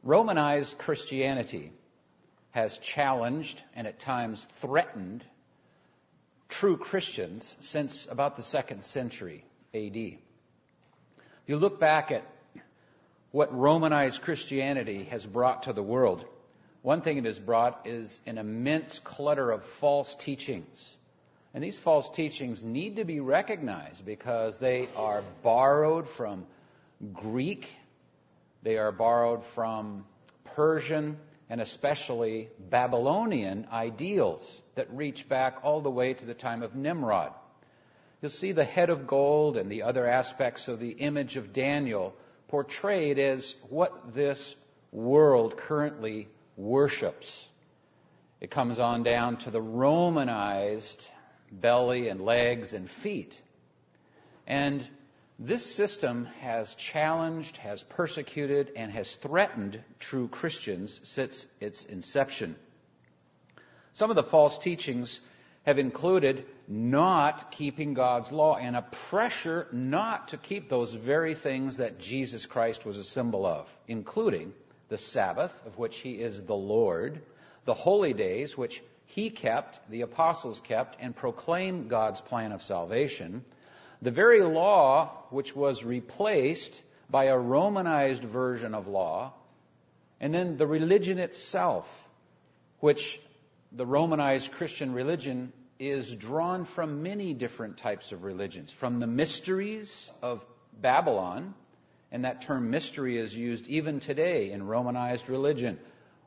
Romanized Christianity has challenged and at times threatened true Christians since about the 2nd century A.D. If you look back at what Romanized Christianity has brought to the world, one thing it has brought is an immense clutter of false teachings. And these false teachings need to be recognized because they are borrowed from Greek, they are borrowed from Persian, and especially Babylonian ideals that reach back all the way to the time of Nimrod. You'll see the head of gold and the other aspects of the image of Daniel portrayed as what this world currently worships. It comes on down to the Romanized belly and legs and feet. And this system has challenged, has persecuted, and has threatened true Christians since its inception. Some of the false teachings have included not keeping God's law and a pressure not to keep those very things that Jesus Christ was a symbol of, including the Sabbath, of which He is the Lord, the holy days, which He kept, the apostles kept, and proclaimed God's plan of salvation, the very law which was replaced by a Romanized version of law, and then the religion itself, which the Romanized Christian religion is drawn from many different types of religions, from the mysteries of Babylon, and that term mystery is used even today in Romanized religion,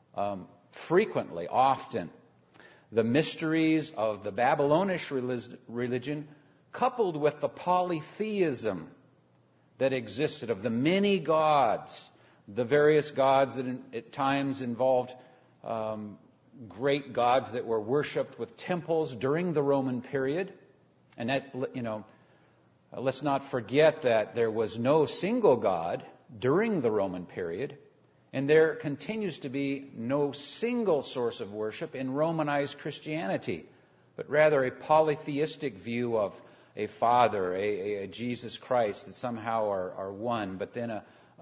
frequently, often. The mysteries of the Babylonish religion, coupled with the polytheism that existed of the many gods, the various gods that at times involved great gods that were worshipped with temples during the Roman period. And that, let's not forget that there was no single God during the Roman period, and there continues to be no single source of worship in Romanized Christianity, but rather a polytheistic view of a Father, a Jesus Christ that somehow are one, but then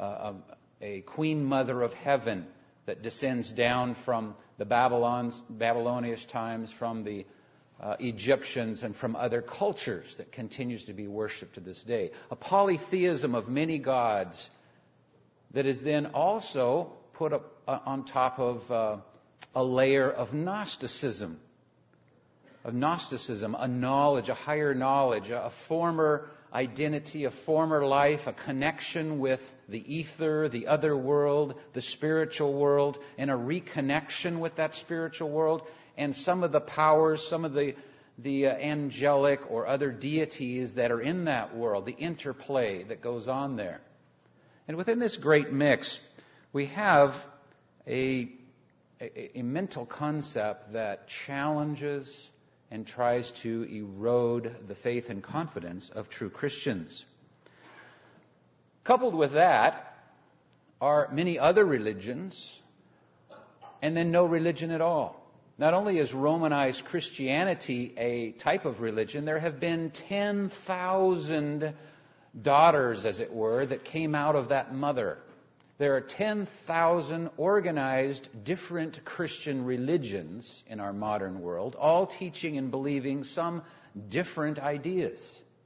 a Queen Mother of Heaven that descends down from the Babylonian times, from the Egyptians, and from other cultures that continues to be worshipped to this day. A polytheism of many gods that is then also put up on top of a layer of Gnosticism. A knowledge, a higher knowledge, a former identity, a former life, a connection with the ether, the other world, the spiritual world, and a reconnection with that spiritual world, and some of the powers, some of the angelic or other deities that are in that world, the interplay that goes on there. And within this great mix, we have a mental concept that challenges and tries to erode the faith and confidence of true Christians. Coupled with that are many other religions, and then no religion at all. Not only is Romanized Christianity a type of religion, there have been 10,000 daughters, as it were, that came out of that mother. There are 10,000 organized different Christian religions in our modern world, all teaching and believing some different ideas.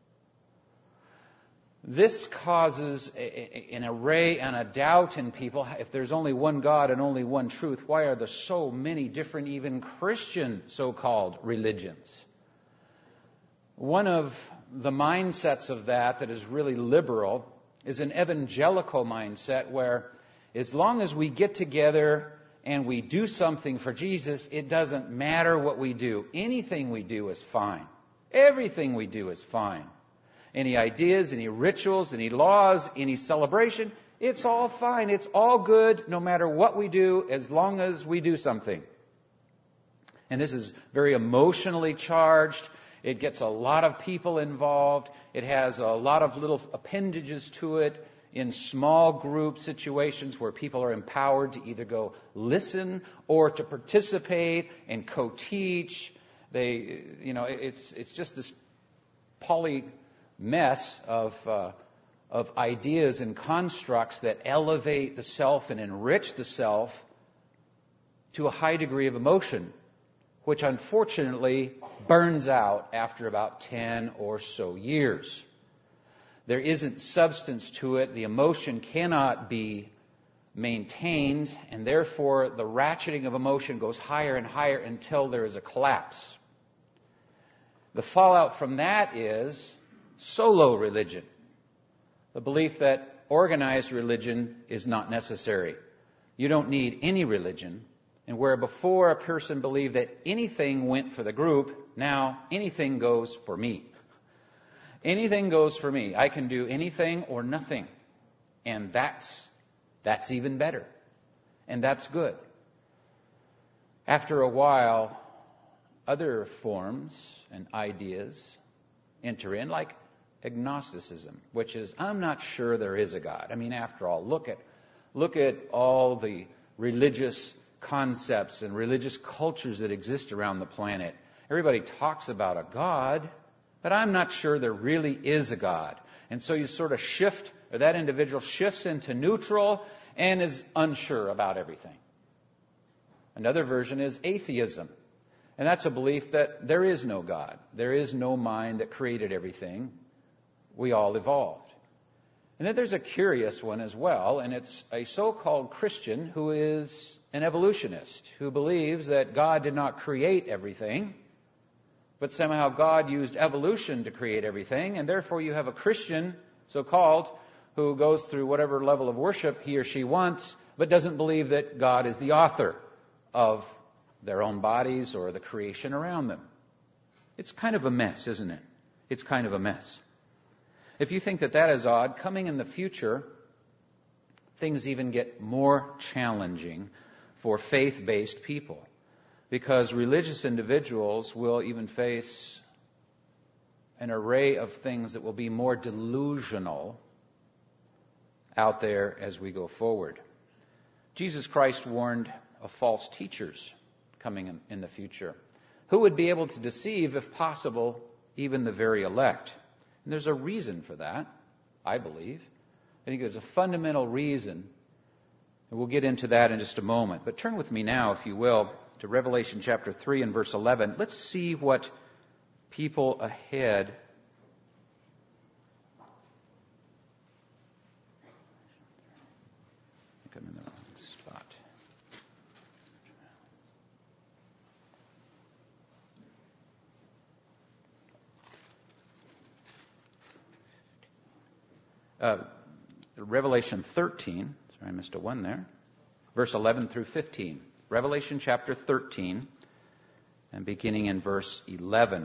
This causes an array and a doubt in people. If there's only one God and only one truth, why are there so many different, even Christian so-called religions? One of the mindsets of that is really liberal is an evangelical mindset where as long as we get together and we do something for Jesus, it doesn't matter what we do. Anything we do is fine. Everything we do is fine. Any ideas, any rituals, any laws, any celebration, it's all fine. It's all good no matter what we do as long as we do something. And this is very emotionally charged. It gets a lot of people involved. It has a lot of little appendages to it in small group situations where people are empowered to either go listen or to participate and co-teach. It's just this poly mess of of ideas and constructs that elevate the self and enrich the self to a high degree of emotion, which unfortunately burns out after about 10 or so years. There isn't substance to it. The emotion cannot be maintained, and therefore the ratcheting of emotion goes higher and higher until there is a collapse. The fallout from that is solo religion, the belief that organized religion is not necessary. You don't need any religion. And where before a person believed that anything went for the group, now anything goes for me. Anything goes for me. I can do anything or nothing. And that's even better. And that's good. After a while, other forms and ideas enter in, like agnosticism, which is, I'm not sure there is a God. I mean, after all, look at all the religious concepts and religious cultures that exist around the planet. Everybody talks about a God, but I'm not sure there really is a God. And so you sort of shift, or that individual shifts into neutral and is unsure about everything. Another version is atheism. And that's a belief that there is no God. There is no mind that created everything. We all evolved. And then there's a curious one as well, and it's a so-called Christian who is an evolutionist, who believes that God did not create everything, but somehow God used evolution to create everything, and therefore you have a Christian, so-called, who goes through whatever level of worship he or she wants, but doesn't believe that God is the author of their own bodies or the creation around them. It's kind of a mess, isn't it? It's kind of a mess. If you think that is odd, coming in the future, things even get more challenging for faith-based people, because religious individuals will even face an array of things that will be more delusional out there as we go forward. Jesus Christ warned of false teachers coming in the future, who would be able to deceive, if possible, even the very elect. And there's a reason for that, I believe. I think there's a fundamental reason, and we'll get into that in just a moment. But turn with me now, if you will, to Revelation chapter 3 and verse 11. Let's see what people ahead I think I'm in the wrong spot. Revelation 13, sorry I missed a 1 there, verse 11 through 15. Revelation chapter 13, and beginning in verse 11. It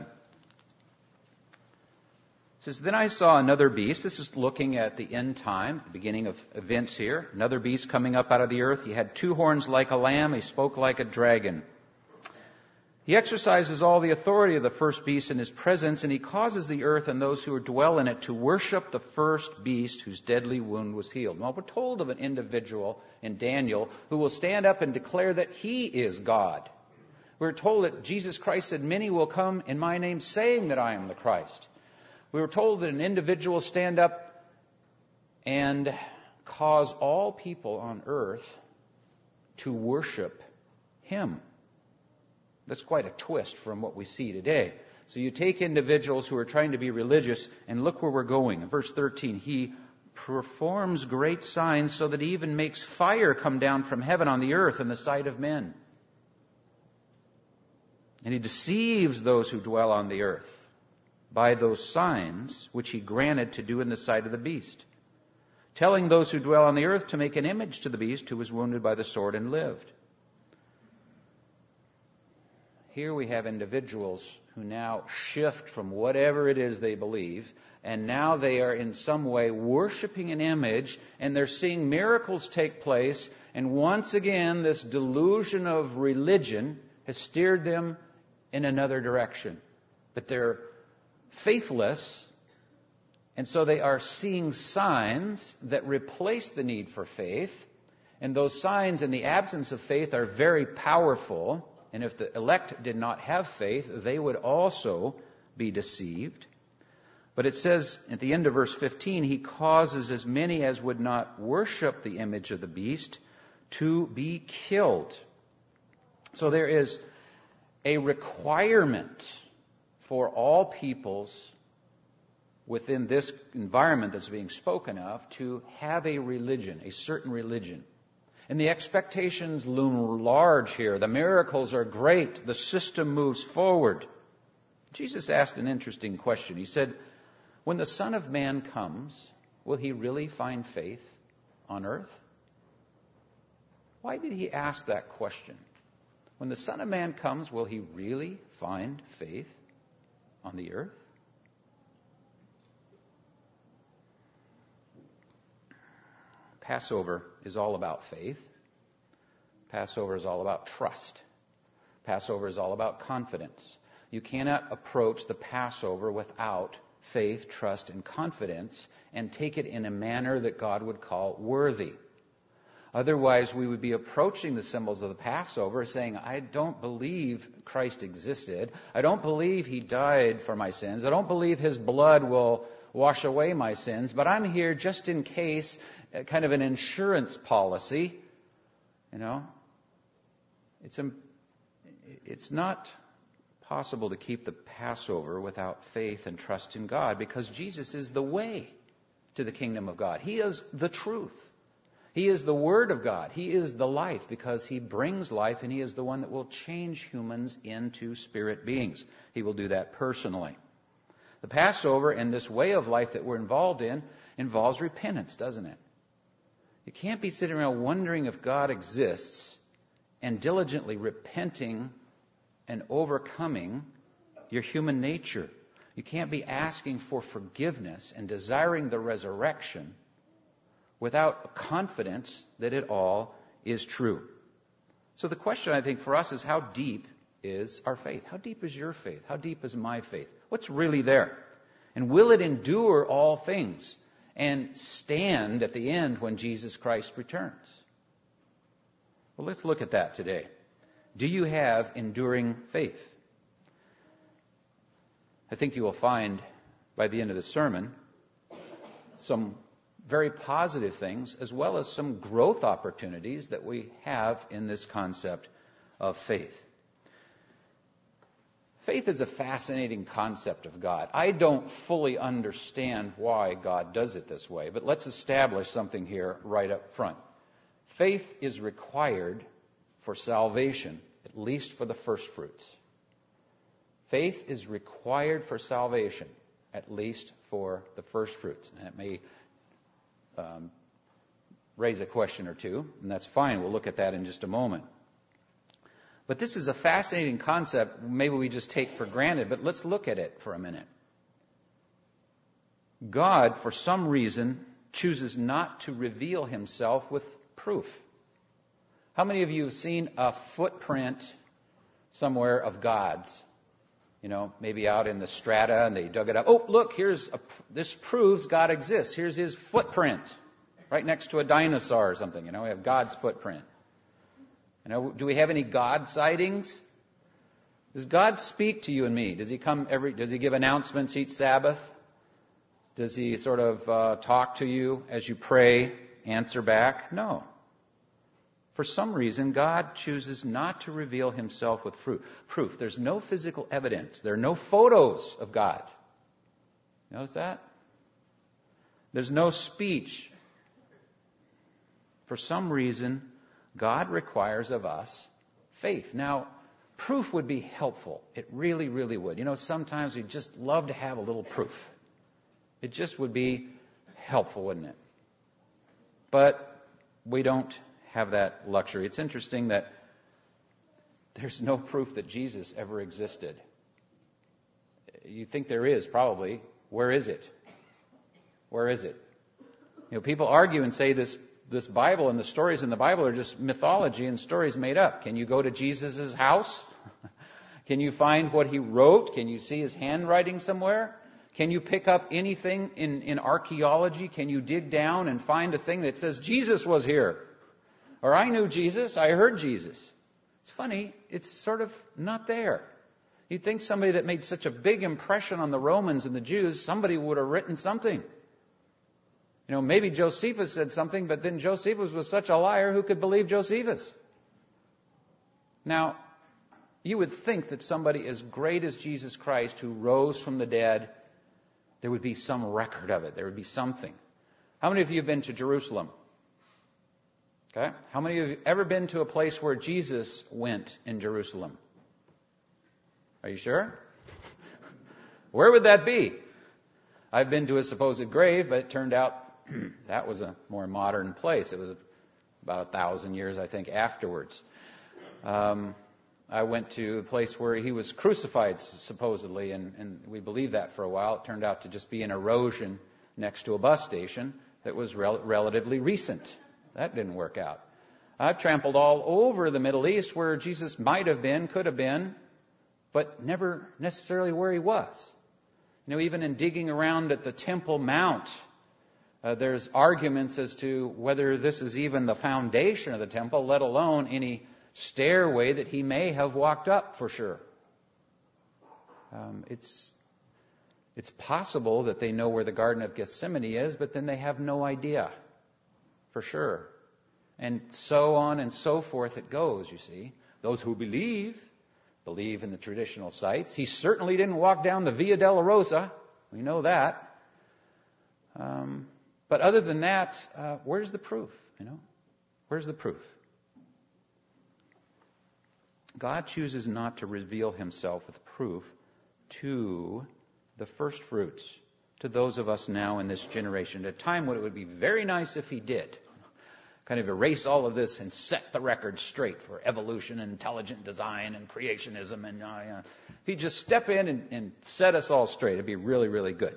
says, Then I saw another beast. This is looking at the end time, the beginning of events here. Another beast coming up out of the earth. He had 2 horns like a lamb. He spoke like a dragon. He exercises all the authority of the first beast in his presence, and he causes the earth and those who dwell in it to worship the first beast whose deadly wound was healed. Well, we're told of an individual in Daniel who will stand up and declare that he is God. We're told that Jesus Christ said, Many will come in my name saying that I am the Christ. We were told that an individual will stand up and cause all people on earth to worship him. That's quite a twist from what we see today. So you take individuals who are trying to be religious, and look where we're going. In verse 13, he performs great signs so that he even makes fire come down from heaven on the earth in the sight of men. And he deceives those who dwell on the earth by those signs which he granted to do in the sight of the beast, telling those who dwell on the earth to make an image to the beast who was wounded by the sword and lived. Here we have individuals who now shift from whatever it is they believe, and now they are in some way worshiping an image, and they're seeing miracles take place, and once again this delusion of religion has steered them in another direction. But they're faithless, and so they are seeing signs that replace the need for faith, and those signs in the absence of faith are very powerful. And if the elect did not have faith, they would also be deceived. But it says at the end of verse 15, He causes as many as would not worship the image of the beast to be killed. So there is a requirement for all peoples within this environment that's being spoken of to have a religion, a certain religion. And the expectations loom large here. The miracles are great. The system moves forward. Jesus asked an interesting question. He said, when the Son of Man comes, will He really find faith on earth? Why did He ask that question? When the Son of Man comes, will He really find faith on the earth? Passover is all about faith. Passover is all about trust. Passover is all about confidence. You cannot approach the Passover without faith, trust, and confidence and take it in a manner that God would call worthy. Otherwise, we would be approaching the symbols of the Passover saying, I don't believe Christ existed. I don't believe He died for my sins. I don't believe His blood will wash away my sins. But I'm here just in case, kind of an insurance policy. You know, it's not possible to keep the Passover without faith and trust in God, because Jesus is the way to the kingdom of God. He is the truth. He is the Word of God. He is the life, because He brings life, and He is the one that will change humans into spirit beings. He will do that personally. The Passover and this way of life that we're involved in involves repentance, doesn't it? You can't be sitting around wondering if God exists and diligently repenting and overcoming your human nature. You can't be asking for forgiveness and desiring the resurrection without confidence that it all is true. So the question, I think, for us is, how deep is our faith? How deep is your faith? How deep is my faith? What's really there? And will it endure all things and stand at the end when Jesus Christ returns? Well, let's look at that today. Do you have enduring faith? I think you will find by the end of the sermon some very positive things, as well as some growth opportunities that we have in this concept of faith. Faith is a fascinating concept of God. I don't fully understand why God does it this way, but let's establish something here right up front. Faith is required for salvation, at least for the first fruits. Faith is required for salvation, at least for the first fruits. And it may raise a question or two, and that's fine. We'll look at that in just a moment. But this is a fascinating concept. Maybe we just take for granted, but let's look at it for a minute. God, for some reason, chooses not to reveal Himself with proof. How many of you have seen a footprint somewhere of God's? You know, maybe out in the strata, and they dug it up. Oh, look, this proves God exists. Here's His footprint, right next to a dinosaur or something. You know, we have God's footprint. You know, do we have any God sightings? Does God speak to you and me? Does He give announcements each Sabbath? Does He sort of talk to you as you pray, answer back? No. For some reason, God chooses not to reveal Himself with proof. There's no physical evidence. There are no photos of God. Notice that? There's no speech. For some reason, God requires of us faith. Now, proof would be helpful. It really, really would. You know, sometimes we'd just love to have a little proof. It just would be helpful, wouldn't it? But we don't have that luxury. It's interesting that there's no proof that Jesus ever existed. You think there is, probably. Where is it? Where is it? You know, people argue and say this Bible and the stories in the Bible are just mythology and stories made up. Can you go to Jesus' house? Can you find what He wrote? Can you see His handwriting somewhere? Can you pick up anything in archaeology? Can you dig down and find a thing that says, Jesus was here? Or I knew Jesus, I heard Jesus. It's funny, it's sort of not there. You'd think somebody that made such a big impression on the Romans and the Jews, somebody would have written something. Maybe Josephus said something, but then Josephus was such a liar, who could believe Josephus? Now, you would think that somebody as great as Jesus Christ, who rose from the dead, there would be some record of it. There would be something. How many of you have been to Jerusalem? Okay. How many of you have ever been to a place where Jesus went in Jerusalem? Are you sure? Where would that be? I've been to a supposed grave, but it turned out that was a more modern place. It was about 1,000 years, I think, afterwards. I went to a place where he was crucified, supposedly, and we believed that for a while. It turned out to just be an erosion next to a bus station that was relatively recent. That didn't work out. I've trampled all over the Middle East where Jesus might have been, could have been, but never necessarily where he was. Even in digging around at the Temple Mount, there's arguments as to whether this is even the foundation of the temple, let alone any stairway that he may have walked up for sure. It's possible that they know where the Garden of Gethsemane is, but then they have no idea for sure. And so on and so forth it goes, you see. Those who believe in the traditional sites. He certainly didn't walk down the Via Dolorosa. We know that. But other than that, where's the proof? Where's the proof? God chooses not to reveal himself with proof to the first fruits, to those of us now in this generation. At a time when it would be very nice if he did. Kind of erase all of this and set the record straight for evolution and intelligent design and creationism. And if he'd just step in and set us all straight, it'd be really, really good.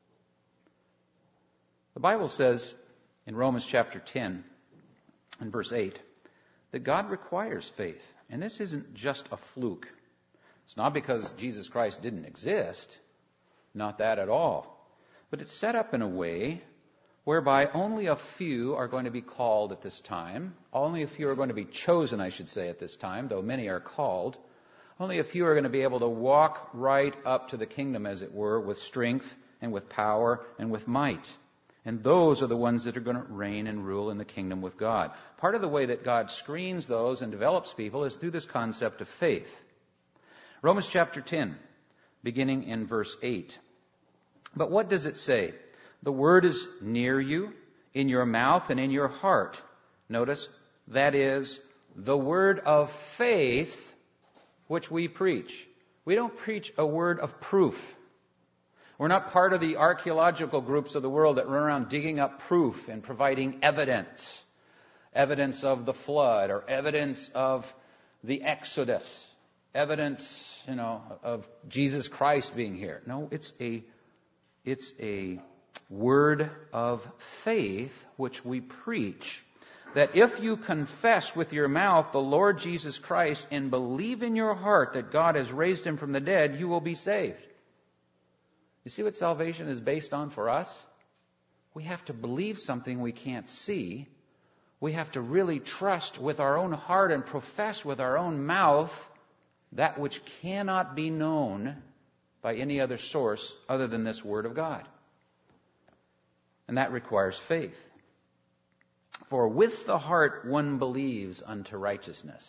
The Bible says in Romans chapter 10 and verse 8 that God requires faith. And this isn't just a fluke. It's not because Jesus Christ didn't exist. Not that at all. But it's set up in a way whereby only a few are going to be called at this time. Only a few are going to be chosen, I should say, at this time, though many are called. Only a few are going to be able to walk right up to the kingdom, as it were, with strength and with power and with might. And those are the ones that are going to reign and rule in the kingdom with God. Part of the way that God screens those and develops people is through this concept of faith. Romans chapter 10, beginning in verse 8. But what does it say? The word is near you, in your mouth and in your heart. Notice, that is the word of faith which we preach. We don't preach a word of proof. We're not part of the archaeological groups of the world that run around digging up proof and providing evidence. Evidence of the flood or evidence of the Exodus. Evidence, of Jesus Christ being here. No, it's a word of faith which we preach, that if you confess with your mouth the Lord Jesus Christ and believe in your heart that God has raised him from the dead, you will be saved. You see what salvation is based on for us? We have to believe something we can't see. We have to really trust with our own heart and profess with our own mouth that which cannot be known by any other source other than this Word of God. And that requires faith. For with the heart one believes unto righteousness.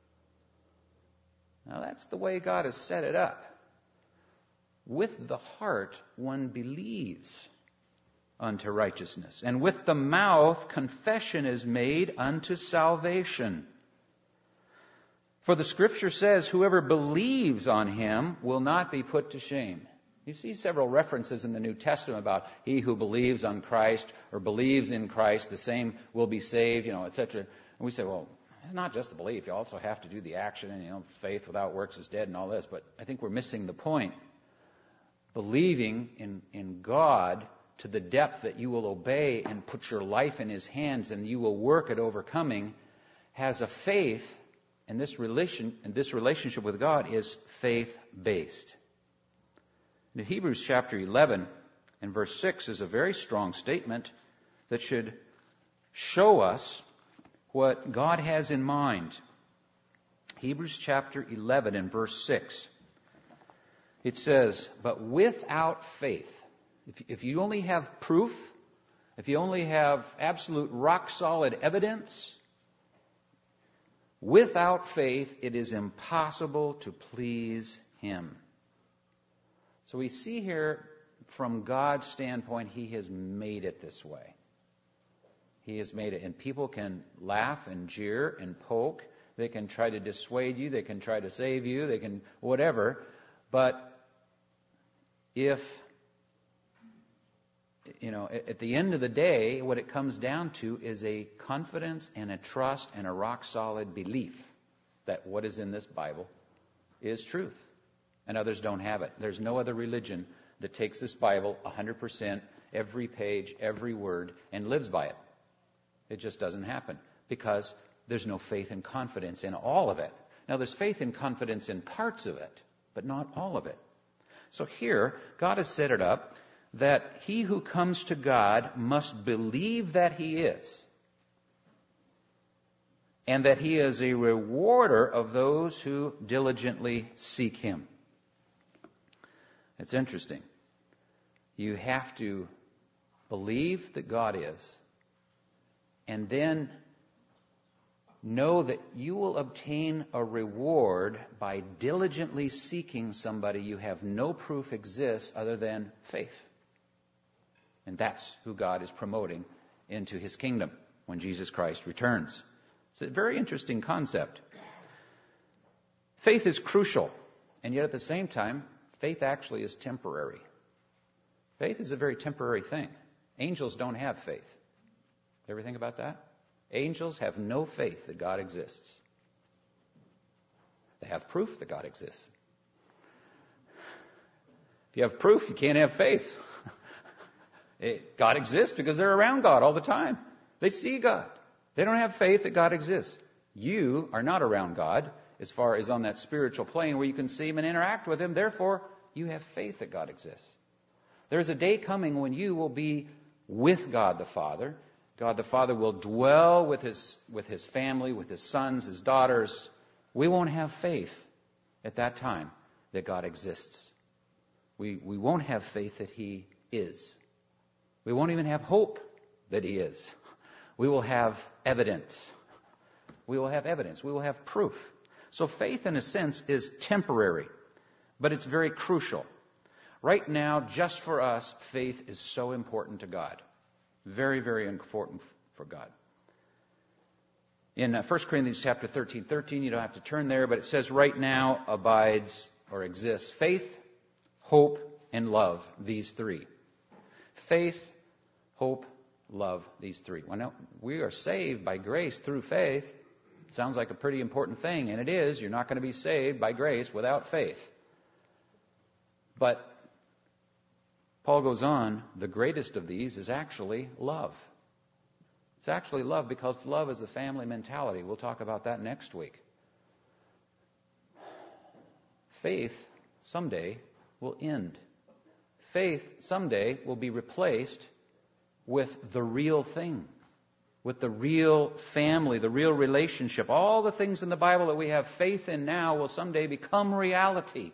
Now that's the way God has set it up. With the heart one believes unto righteousness. And with the mouth confession is made unto salvation. For the Scripture says, whoever believes on him will not be put to shame. You see several references in the New Testament about he who believes on Christ or believes in Christ, the same will be saved, etc. And we say, well, it's not just the belief. You also have to do the action, and faith without works is dead and all this. But I think we're missing the point. Believing in God to the depth that you will obey and put your life in his hands and you will work at overcoming has a faith, and this relationship with God is faith-based. In Hebrews chapter 11 and verse 6 is a very strong statement that should show us what God has in mind. Hebrews chapter 11 and verse 6. It says, but without faith, if you only have proof, if you only have absolute rock-solid evidence, without faith it is impossible to please Him. So we see here, from God's standpoint, He has made it this way. He has made it. And people can laugh and jeer and poke. They can try to dissuade you. They can try to save you. They can whatever. But if, at the end of the day, what it comes down to is a confidence and a trust and a rock-solid belief that what is in this Bible is truth. And others don't have it. There's no other religion that takes this Bible 100%, every page, every word, and lives by it. It just doesn't happen because there's no faith and confidence in all of it. Now, there's faith and confidence in parts of it, but not all of it. So here, God has set it up that he who comes to God must believe that He is, and that He is a rewarder of those who diligently seek Him. It's interesting. You have to believe that God is, and then know that you will obtain a reward by diligently seeking somebody you have no proof exists other than faith. And that's who God is promoting into His kingdom when Jesus Christ returns. It's a very interesting concept. Faith is crucial, and yet at the same time, faith actually is temporary. Faith is a very temporary thing. Angels don't have faith. Ever think about that? Angels have no faith that God exists. They have proof that God exists. If you have proof, you can't have faith. God exists because they're around God all the time. They see God. They don't have faith that God exists. You are not around God as far as on that spiritual plane where you can see Him and interact with Him. Therefore, you have faith that God exists. There's a day coming when you will be with God the Father. God the Father will dwell with His family, with His sons, His daughters. We won't have faith at that time that God exists. We won't have faith that He is. We won't even have hope that He is. We will have evidence. We will have evidence. We will have proof. So faith, in a sense, is temporary, but it's very crucial. Right now, just for us, faith is so important to God. Very, very important for God. In 1 Corinthians chapter 13, you don't have to turn there, but it says right now abides or exists faith, hope, and love, these three. Faith, hope, love, these three. Well, now, we are saved by grace through faith. Sounds like a pretty important thing, and it is. You're not going to be saved by grace without faith. But Paul goes on, the greatest of these is actually love. It's actually love because love is the family mentality. We'll talk about that next week. Faith someday will end. Faith someday will be replaced with the real thing, with the real family, the real relationship. All the things in the Bible that we have faith in now will someday become reality.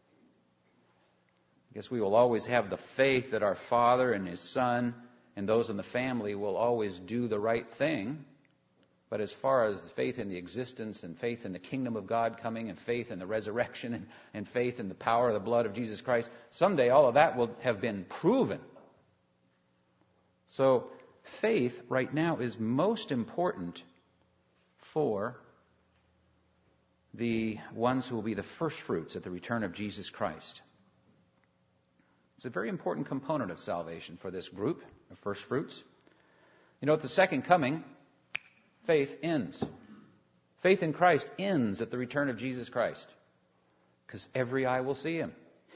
I guess we will always have the faith that our Father and His Son and those in the family will always do the right thing. But as far as faith in the existence and faith in the kingdom of God coming and faith in the resurrection and faith in the power of the blood of Jesus Christ, someday all of that will have been proven. So faith right now is most important for the ones who will be the first fruits at the return of Jesus Christ. It's a very important component of salvation for this group of first fruits. At the second coming, faith ends. Faith in Christ ends at the return of Jesus Christ because every eye will see Him.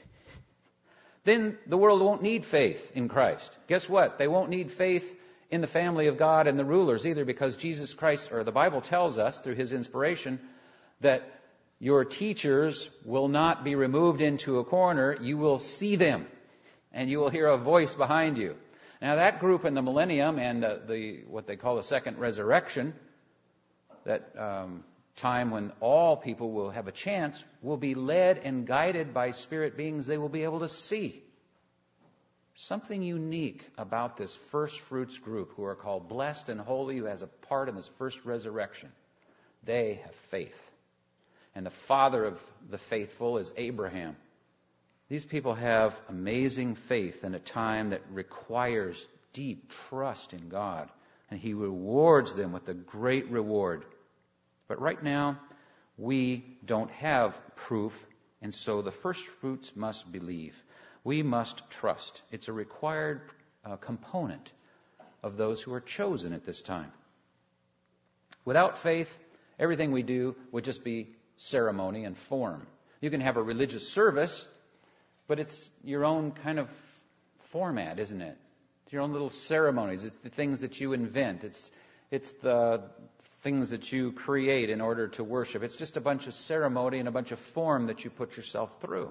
Then the world won't need faith in Christ. Guess what? They won't need faith in the family of God and the rulers either because Jesus Christ, or the Bible tells us through His inspiration, that your teachers will not be removed into a corner. You will see them. And you will hear a voice behind you. Now that group in the millennium and what they call the second resurrection, that time when all people will have a chance, will be led and guided by spirit beings they will be able to see. Something unique about this first fruits group who are called blessed and holy, who has a part in this first resurrection. They have faith. And the father of the faithful is Abraham. These people have amazing faith in a time that requires deep trust in God. And He rewards them with a great reward. But right now, we don't have proof, and so the first fruits must believe. We must trust. It's a required component of those who are chosen at this time. Without faith, everything we do would just be ceremony and form. You can have a religious service, but it's your own kind of format, isn't it? It's your own little ceremonies. It's the things that you invent. It's the things that you create in order to worship. It's just a bunch of ceremony and a bunch of form that you put yourself through.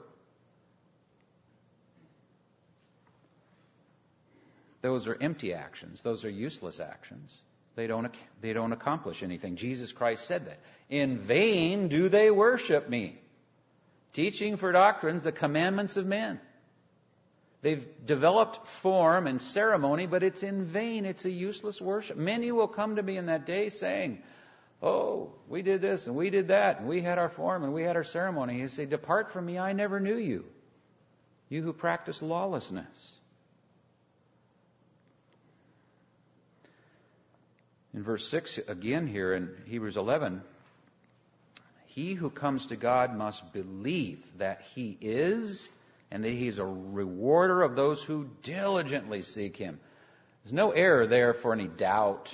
Those are empty actions. Those are useless actions. They don't accomplish anything. Jesus Christ said that. In vain do they worship me, teaching for doctrines the commandments of men. They've developed form and ceremony, but it's in vain. It's a useless worship. Many will come to me in that day saying, oh, we did this and we did that, and we had our form and we had our ceremony. He say, depart from me, I never knew you, you who practice lawlessness. In verse 6 again here in Hebrews 11, he who comes to God must believe that He is, and that He's a rewarder of those who diligently seek Him. There's no error there for any doubt.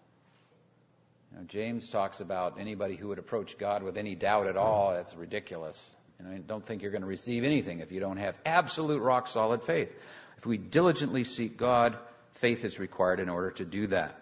James talks about anybody who would approach God with any doubt at all. That's ridiculous. I don't think you're going to receive anything if you don't have absolute rock-solid faith. If we diligently seek God, faith is required in order to do that.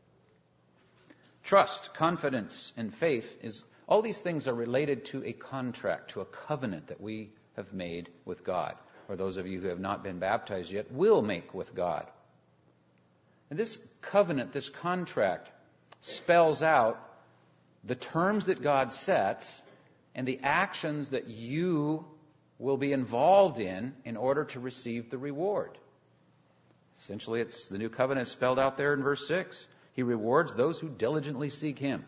Trust, confidence, and faith all these things are related to a contract, to a covenant that we have made with God, or those of you who have not been baptized yet will make with God. And this covenant, this contract, spells out the terms that God sets and the actions that you will be involved in order to receive the reward. Essentially, it's the new covenant spelled out there in verse 6. He rewards those who diligently seek Him.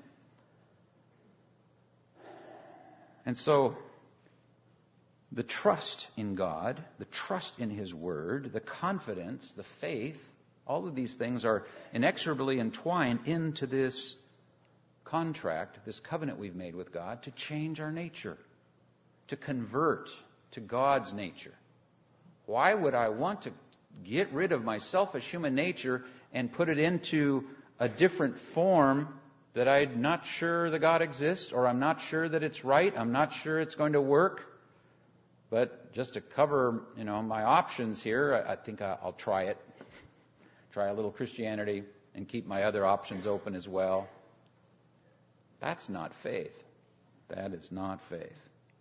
And so, the trust in God, the trust in His Word, the confidence, the faith, all of these things are inexorably entwined into this contract, this covenant we've made with God, to change our nature, to convert to God's nature. Why would I want to get rid of my selfish human nature and put it into a different form that I'm not sure that God exists, or I'm not sure that it's right, I'm not sure it's going to work? But just to cover, my options here, I think I'll try it. Try a little Christianity and keep my other options open as well. That's not faith. That is not faith.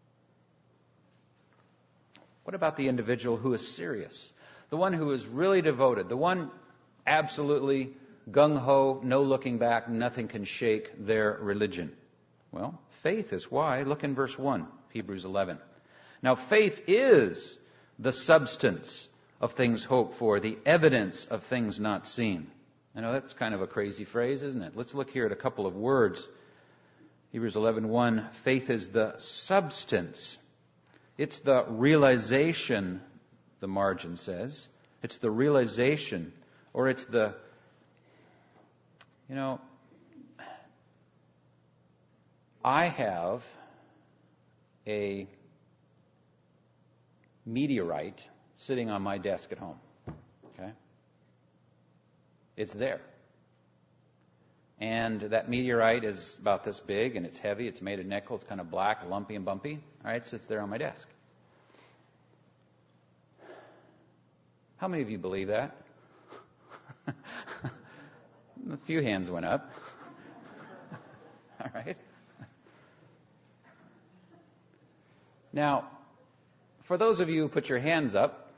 What about the individual who is serious? The one who is really devoted. The one absolutely gung-ho, no looking back, nothing can shake their religion. Well, faith is why. Look in verse 1, Hebrews 11. Now, faith is the substance of things hoped for, the evidence of things not seen. I know that's kind of a crazy phrase, isn't it? Let's look here at a couple of words. Hebrews 11:1, faith is the substance. It's the realization, the margin says. It's the realization, or it's the, I have a meteorite sitting on my desk at home. Okay? It's there. And that meteorite is about this big, and it's heavy. It's made of nickel. It's kind of black, lumpy, and bumpy. All right, it sits there on my desk. How many of you believe that? A few hands went up. All right. Now, for those of you who put your hands up,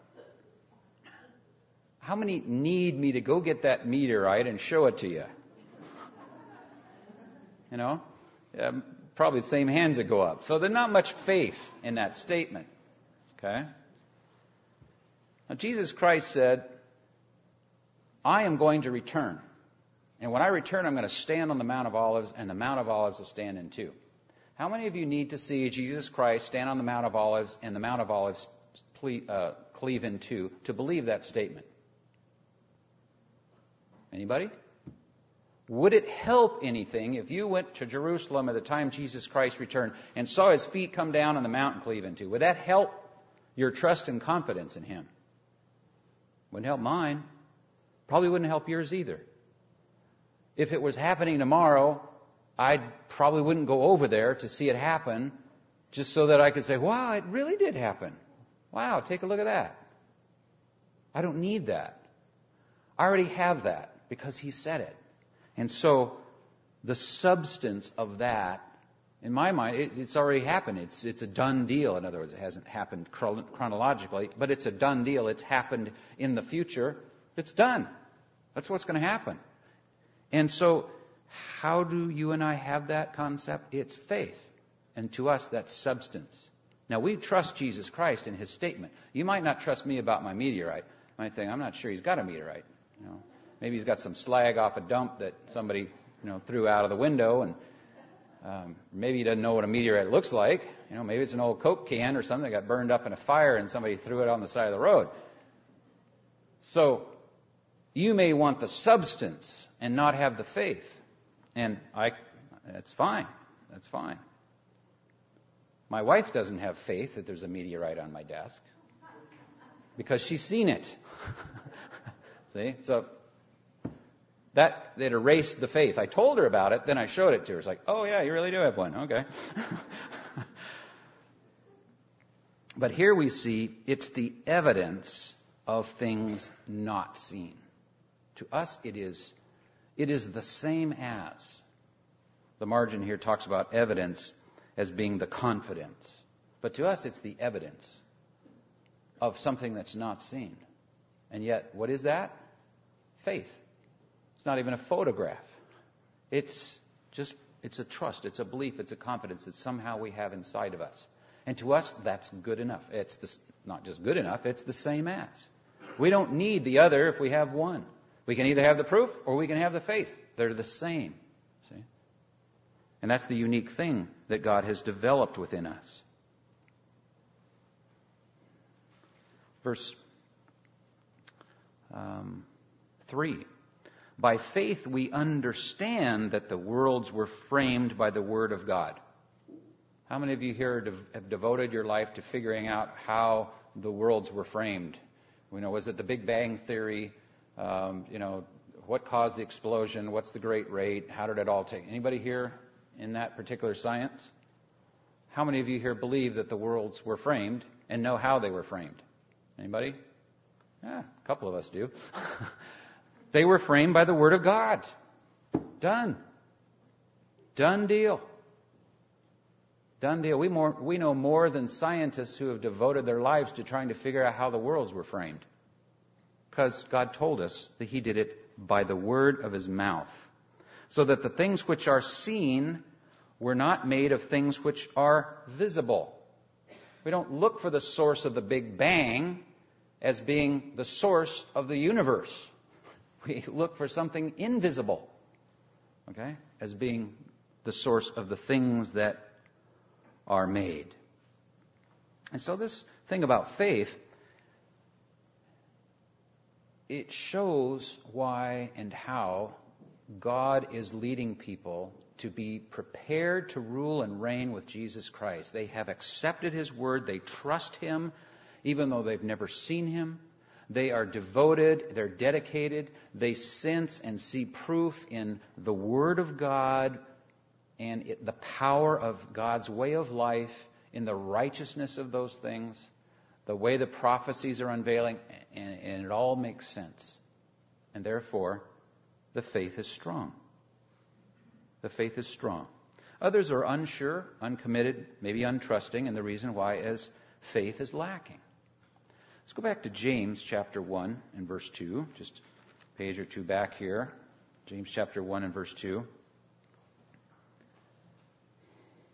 how many need me to go get that meteorite and show it to you? probably the same hands that go up. So there's not much faith in that statement. Okay? Now, Jesus Christ said, I am going to return. And when I return, I'm going to stand on the Mount of Olives, and the Mount of Olives will stand in two. How many of you need to see Jesus Christ stand on the Mount of Olives and the Mount of Olives cleave in two to believe that statement? Anybody? Would it help anything if you went to Jerusalem at the time Jesus Christ returned and saw his feet come down on the mountain cleave in two? Would that help your trust and confidence in him? Wouldn't help mine. Probably wouldn't help yours either. If it was happening tomorrow, I probably wouldn't go over there to see it happen just so that I could say, wow, it really did happen. Wow, take a look at that. I don't need that. I already have that because he said it. And so the substance of that, in my mind, it's already happened. It's a done deal. In other words, it hasn't happened chronologically, but it's a done deal. It's happened in the future. It's done. That's what's going to happen. And so how do you and I have that concept? It's faith. And to us, that's substance. Now, we trust Jesus Christ in his statement. You might not trust me about my meteorite. You might think, I'm not sure he's got a meteorite. Maybe he's got some slag off a dump that somebody threw out of the window, and maybe he doesn't know what a meteorite looks like. Maybe it's an old Coke can or something that got burned up in a fire and somebody threw it on the side of the road. So you may want the substance and not have the faith. And that's fine. That's fine. My wife doesn't have faith that there's a meteorite on my desk because she's seen it. See? So that erased the faith. I told her about it, then I showed it to her. It's like, oh yeah, you really do have one. Okay. But here we see it's the evidence of things not seen. To us, it is the same as. The margin here talks about evidence as being the confidence. But to us, it's the evidence of something that's not seen. And yet, what is that? Faith. It's not even a photograph. It's a trust, it's a belief, it's a confidence that somehow we have inside of us. And to us, that's good enough. It's not just good enough, it's the same as. We don't need the other if we have one. We can either have the proof or we can have the faith. They're the same. See? And that's the unique thing that God has developed within us. Verse 3. By faith we understand that the worlds were framed by the Word of God. How many of you here have devoted your life to figuring out how the worlds were framed? Was it the Big Bang Theory? What caused the explosion? What's the great rate? How did it all take? Anybody here in that particular science? How many of you here believe that the worlds were framed and know how they were framed? Anybody? A couple of us do. They were framed by the Word of God. Done. Done deal. Done deal. We know more than scientists who have devoted their lives to trying to figure out how the worlds were framed. Because God told us that he did it by the word of his mouth. So that the things which are seen were not made of things which are visible. We don't look for the source of the Big Bang as being the source of the universe. We look for something invisible, okay, as being the source of the things that are made. And so this thing about faith, it shows why and how God is leading people to be prepared to rule and reign with Jesus Christ. They have accepted his word. They trust him, even though they've never seen him. They are devoted. They're dedicated. They sense and see proof in the Word of God and the power of God's way of life, in the righteousness of those things, the way the prophecies are unveiling, and it all makes sense. And therefore, the faith is strong. The faith is strong. Others are unsure, uncommitted, maybe untrusting, and the reason why is faith is lacking. Let's go back to James chapter 1 and verse 2. Just a page or two back here. James chapter 1 and verse 2.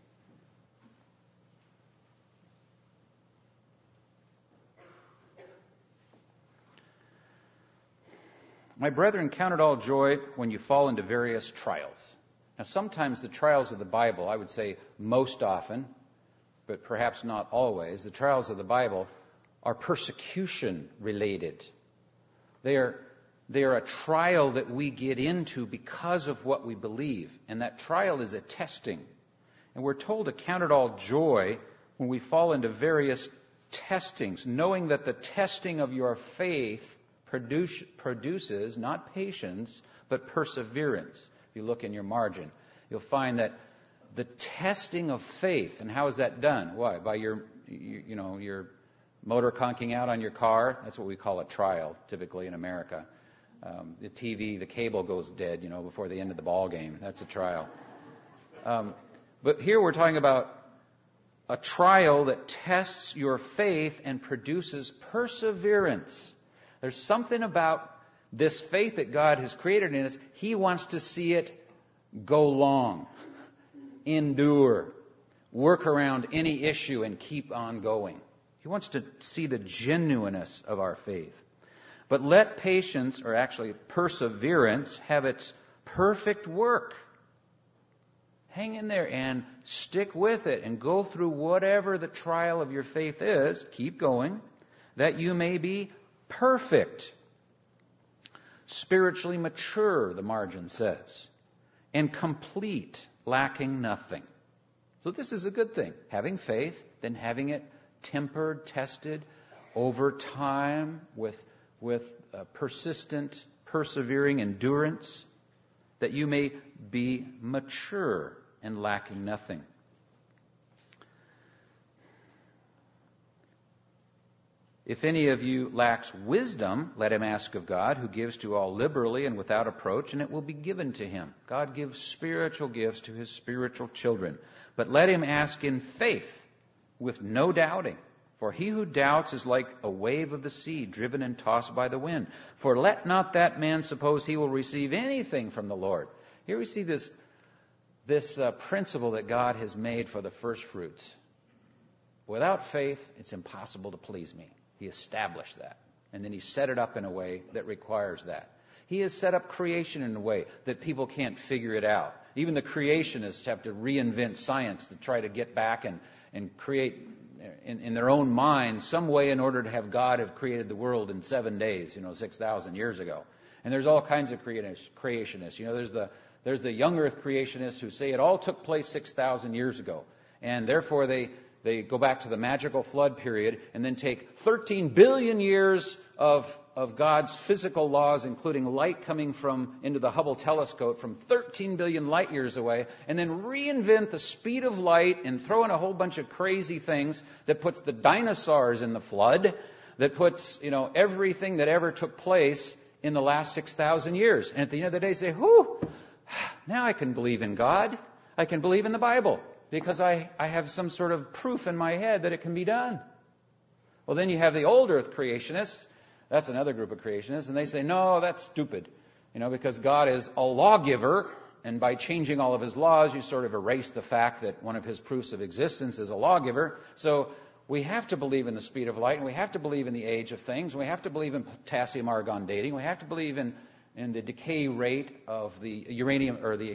My brethren, count it all joy when you fall into various trials. Now, sometimes the trials of the Bible, I would say most often, but perhaps not always, the trials of the Bible are persecution related. They are a trial that we get into because of what we believe. And that trial is a testing. And we're told to count it all joy when we fall into various testings, knowing that the testing of your faith produces not patience, but perseverance. If you look in your margin, you'll find that the testing of faith, and how is that done? Why? By your motor conking out on your car. That's what we call a trial, typically in America. The TV, the cable goes dead, before the end of the ball game. That's a trial. But here we're talking about a trial that tests your faith and produces perseverance. There's something about this faith that God has created in us. He wants to see it go long, endure, work around any issue and keep on going. He wants to see the genuineness of our faith. But let patience, or actually perseverance, have its perfect work. Hang in there and stick with it and go through whatever the trial of your faith is. Keep going, that you may be perfect, spiritually mature, the margin says, and complete, lacking nothing. So this is a good thing. Having faith, then having it tempered, tested over time with persistent, persevering endurance, that you may be mature and lacking nothing. If any of you lacks wisdom, let him ask of God, who gives to all liberally and without reproach, and it will be given to him. God gives spiritual gifts to his spiritual children. But let him ask in faith, with no doubting. For he who doubts is like a wave of the sea, driven and tossed by the wind. For let not that man suppose he will receive anything from the Lord. Here we see this principle that God has made for the first fruits. Without faith, it's impossible to please me. He established that. And then he set it up in a way that requires that. He has set up creation in a way that people can't figure it out. Even the creationists have to reinvent science to try to get back and create in their own minds some way in order to have God have created the world in 7 days, 6,000 years ago. And there's all kinds of creationists. There's the young earth creationists who say it all took place 6,000 years ago. And therefore they go back to the magical flood period and then take 13 billion years of God's physical laws, including light coming into the Hubble telescope from 13 billion light years away, and then reinvent the speed of light and throw in a whole bunch of crazy things that puts the dinosaurs in the flood, that puts, everything that ever took place in the last 6,000 years. And at the end of the day, say, whew, now I can believe in God. I can believe in the Bible because I have some sort of proof in my head that it can be done. Well, then you have the old earth creationists. That's another group of creationists. And they say, no, that's stupid. Because God is a lawgiver. And by changing all of his laws, you sort of erase the fact that one of his proofs of existence is a lawgiver. So we have to believe in the speed of light. And we have to believe in the age of things. And we have to believe in potassium-argon dating. We have to believe in the decay rate of the uranium, or the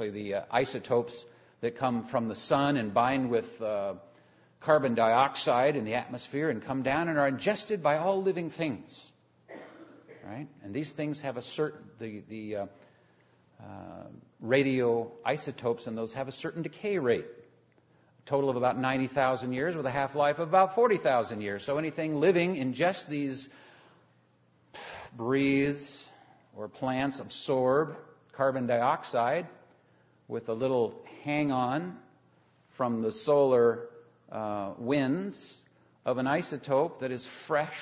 isotopes that come from the sun and bind with carbon dioxide in the atmosphere and come down and are ingested by all living things. Right? And these things have a certain, the radioisotopes in those have a certain decay rate. A total of about 90,000 years with a half-life of about 40,000 years. So anything living ingests these, breathes, or plants absorb carbon dioxide with a little hang-on from the solar winds of an isotope that is fresh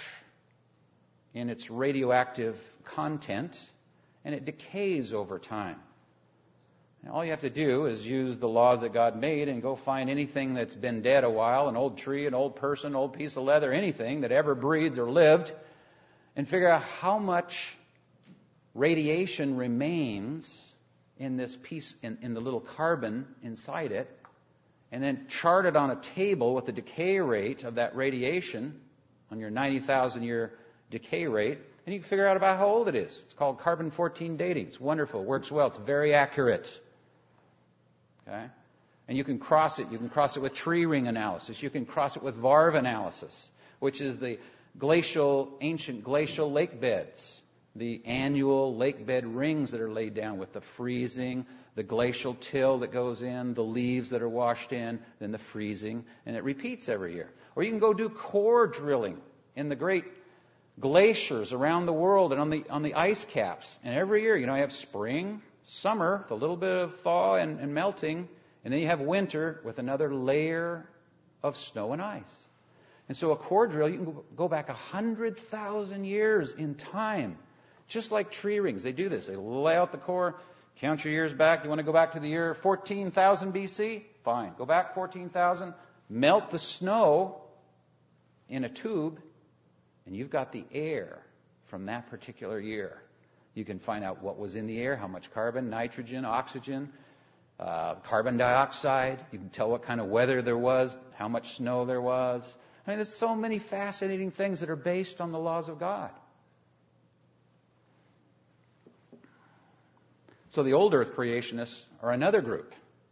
in its radioactive content, and it decays over time. And all you have to do is use the laws that God made and go find anything that's been dead a while, an old tree, an old person, an old piece of leather, anything that ever breathed or lived, and figure out how much radiation remains in this piece, in the little carbon inside it, and then chart it on a table with the decay rate of that radiation on your 90,000 year decay rate, and you can figure out about how old it is. It's called carbon-14 dating. It's wonderful. It works well. It's very accurate. Okay? And you can cross it. You can cross it with tree ring analysis. You can cross it with Varve analysis, which is the ancient glacial lake beds, the annual lake bed rings that are laid down with the freezing, the glacial till that goes in, the leaves that are washed in, then the freezing, and it repeats every year. Or you can go do core drilling in the great glaciers around the world and on the ice caps. And every year, you have spring, summer, with a little bit of thaw and melting, and then you have winter with another layer of snow and ice. And so a core drill, you can go back 100,000 years in time. Just like tree rings, they do this. They lay out the core, count your years back. You want to go back to the year 14,000 BC? Fine. Go back 14,000, melt the snow in a tube, and you've got the air from that particular year. You can find out what was in the air, how much carbon, nitrogen, oxygen, carbon dioxide. You can tell what kind of weather there was, how much snow there was. I mean, there's so many fascinating things that are based on the laws of God. So the old earth creationists are another group.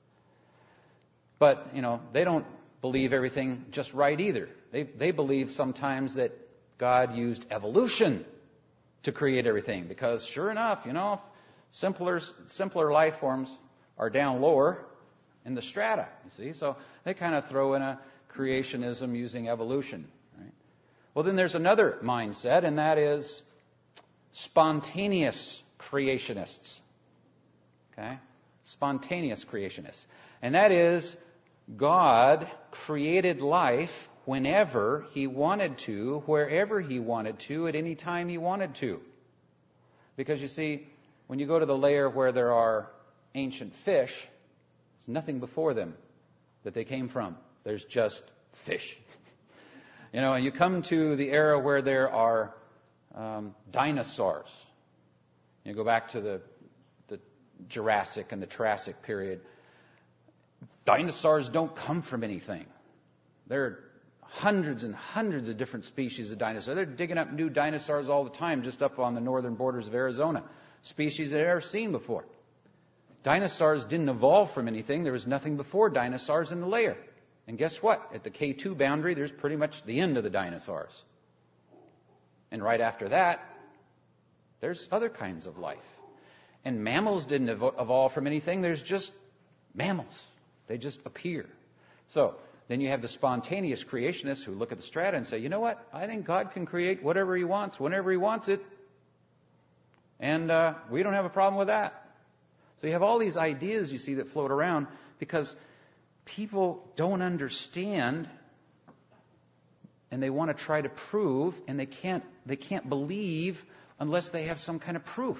But, they don't believe everything just right either. They believe sometimes that God used evolution to create everything. Because sure enough, simpler life forms are down lower in the strata, you see. So they kind of throw in a creationism using evolution. Right? Well, then there's another mindset, and that is spontaneous creationists. Okay? Spontaneous creationists. And that is, God created life whenever He wanted to, wherever He wanted to, at any time He wanted to. Because you see, when you go to the layer where there are ancient fish, there's nothing before them that they came from. There's just fish. And you come to the era where there are dinosaurs. You go back to the Jurassic and the Triassic period. Dinosaurs don't come from anything. There are hundreds and hundreds of different species of dinosaurs. They're digging up new dinosaurs all the time just up on the northern borders of Arizona. Species they've never seen before. Dinosaurs didn't evolve from anything. There was nothing before dinosaurs in the layer. And guess what? At the K2 boundary, there's pretty much the end of the dinosaurs. And right after that, there's other kinds of life. And mammals didn't evolve from anything. There's just mammals. They just appear. So then you have the spontaneous creationists who look at the strata and say, you know what? I think God can create whatever He wants, whenever He wants it. And we don't have a problem with that. So you have all these ideas, you see, that float around because people don't understand and they want to try to prove, and they can't believe unless they have some kind of proof.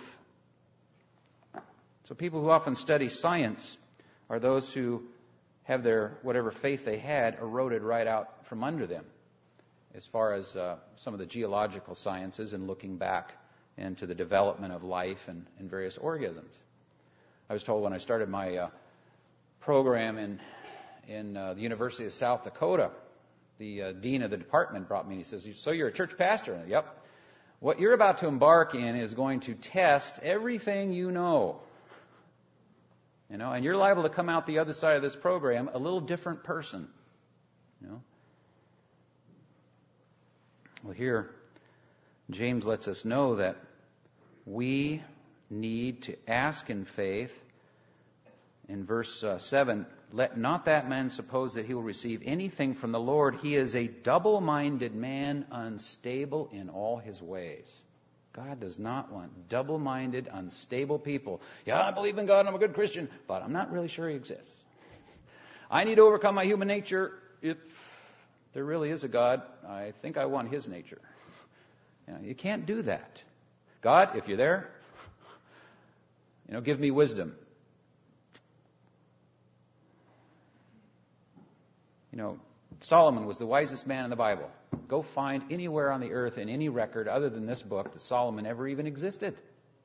So people who often study science are those who have their whatever faith they had eroded right out from under them as far as some of the geological sciences and looking back into the development of life and various organisms. I was told when I started my program in the University of South Dakota, the dean of the department brought me and he says, so you're a church pastor? And, yep. What you're about to embark in is going to test everything you know. And you're liable to come out the other side of this program a little different person. Well, here, James lets us know that we need to ask in faith. In verse 7, let not that man suppose that he will receive anything from the Lord. He is a double-minded man, unstable in all his ways. God does not want double-minded, unstable people. Yeah, I believe in God and I'm a good Christian, but I'm not really sure He exists. I need to overcome my human nature. If there really is a God, I think I want His nature. You can't do that. God, if you're there, give me wisdom. Solomon was the wisest man in the Bible. Go find anywhere on the earth in any record other than this book that Solomon ever even existed.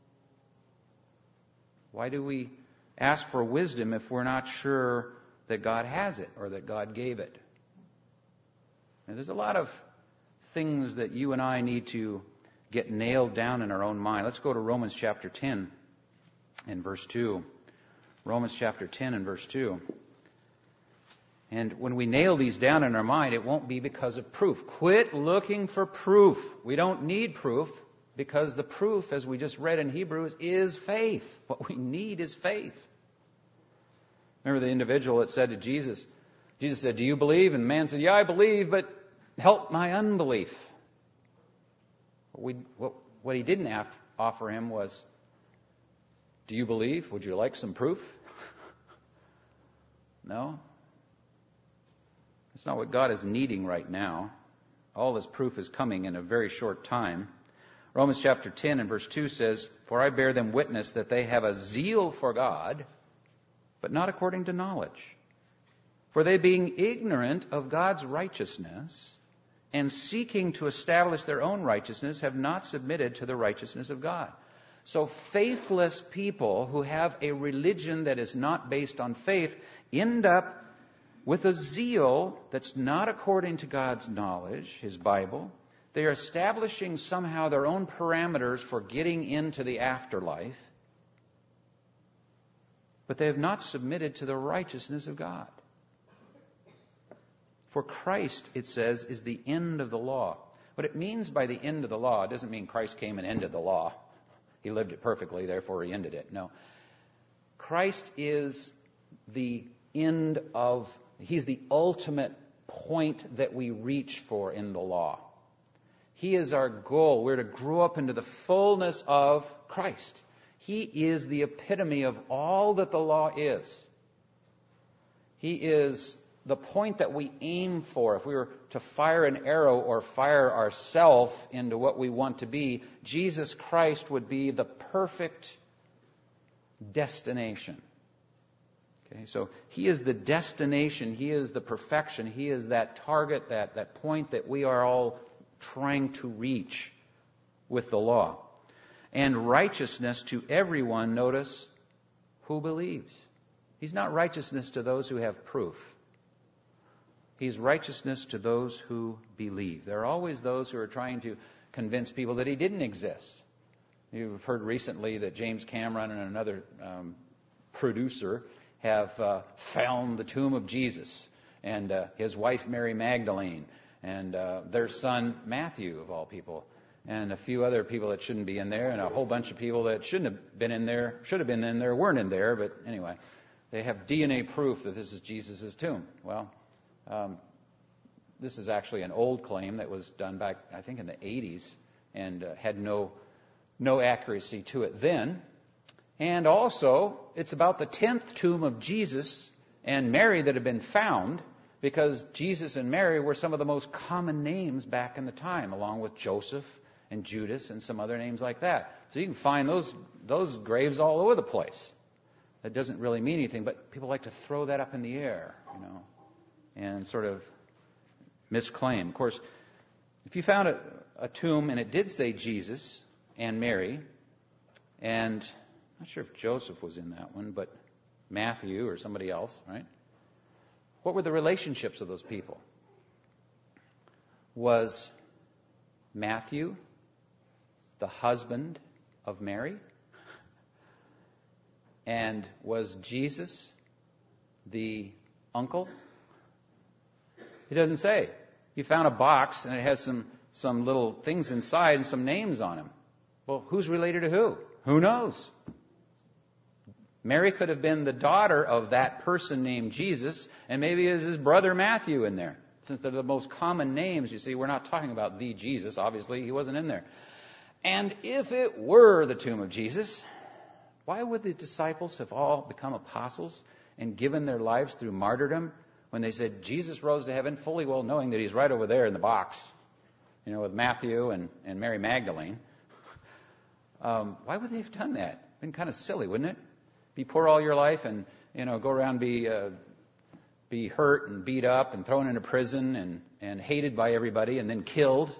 Why do we ask for wisdom if we're not sure that God has it or that God gave it? And there's a lot of things that you and I need to get nailed down in our own mind. Let's go to Romans chapter 10 and verse 2. Romans chapter 10 and verse 2. And when we nail these down in our mind, it won't be because of proof. Quit looking for proof. We don't need proof because the proof, as we just read in Hebrews, is faith. What we need is faith. Remember the individual that said to Jesus, Jesus said, "Do you believe?" And the man said, "Yeah, I believe, but help my unbelief." What he didn't offer him was, "Do you believe? Would you like some proof?" No. That's not what God is needing right now. All this proof is coming in a very short time. Romans chapter 10 and verse 2 says, "For I bear them witness that they have a zeal for God, but not according to knowledge. For they, being ignorant of God's righteousness and seeking to establish their own righteousness, have not submitted to the righteousness of God." So faithless people who have a religion that is not based on faith end up with a zeal that's not according to God's knowledge, His Bible. They are establishing somehow their own parameters for getting into the afterlife, but they have not submitted to the righteousness of God. For Christ, it says, is the end of the law. What it means by the end of the law, it doesn't mean Christ came and ended the law. He lived it perfectly, therefore He ended it. No. Christ is the end of, He's the ultimate point that we reach for in the law. He is our goal. We're to grow up into the fullness of Christ. He is the epitome of all that the law is. He is the point that we aim for. If we were to fire an arrow or fire ourselves into what we want to be, Jesus Christ would be the perfect destination. Okay, so He is the destination. He is the perfection. He is that target, that point that we are all trying to reach with the law. And righteousness to everyone, notice, who believes. He's not righteousness to those who have proof. He's righteousness to those who believe. There are always those who are trying to convince people that He didn't exist. You've heard recently that James Cameron and another producer have found the tomb of Jesus, and his wife Mary Magdalene, and their son Matthew, of all people, and a few other people that shouldn't be in there, and a whole bunch of people that shouldn't have been in there, should have been in there, weren't in there, but anyway, they have DNA proof that this is Jesus' tomb. Well, this is actually an old claim that was done back, I think, in the 80s, and had no accuracy to it then. And also, it's about the 10th tomb of Jesus and Mary that have been found, because Jesus and Mary were some of the most common names back in the time, along with Joseph and Judas and some other names like that. So you can find those graves all over the place. That doesn't really mean anything, but people like to throw that up in the air, and sort of misclaim. Of course, if you found a tomb and it did say Jesus and Mary, and I'm not sure if Joseph was in that one, but Matthew or somebody else, right? What were the relationships of those people? Was Matthew the husband of Mary? And was Jesus the uncle? It doesn't say. You found a box and it has some little things inside and some names on them. Well, who's related to who? Who knows? Mary could have been the daughter of that person named Jesus, and maybe is his brother Matthew in there. Since they're the most common names, you see, we're not talking about the Jesus. Obviously, he wasn't in there. And if it were the tomb of Jesus, why would the disciples have all become apostles and given their lives through martyrdom when they said Jesus rose to heaven, fully well knowing that He's right over there in the box, with Matthew and Mary Magdalene? Why would they have done that? It'd been kind of silly, wouldn't it? Be poor all your life and go around be hurt and beat up and thrown into prison and hated by everybody and then killed.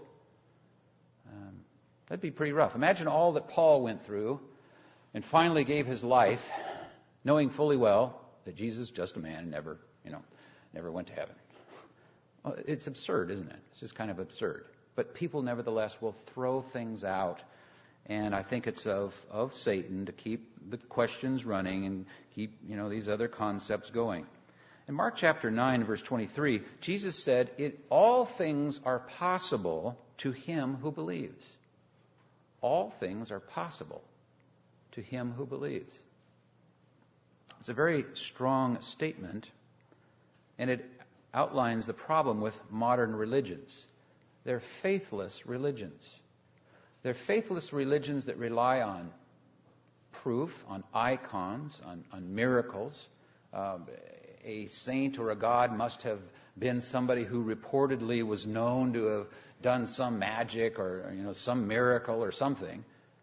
That'd be pretty rough. Imagine all that Paul went through and finally gave his life, knowing fully well that Jesus is just a man and never went to heaven. It's absurd, isn't it? It's just kind of absurd. But people, nevertheless, will throw things out. And I think it's of Satan to keep the questions running and keep, these other concepts going. In Mark chapter 9, verse 23, Jesus said, all things are possible to him who believes. All things are possible to him who believes. It's a very strong statement, and it outlines the problem with modern religions. They're faithless religions. They're faithless religions that rely on proof, on icons, on miracles. A saint or a god must have been somebody who reportedly was known to have done some magic or some miracle or something.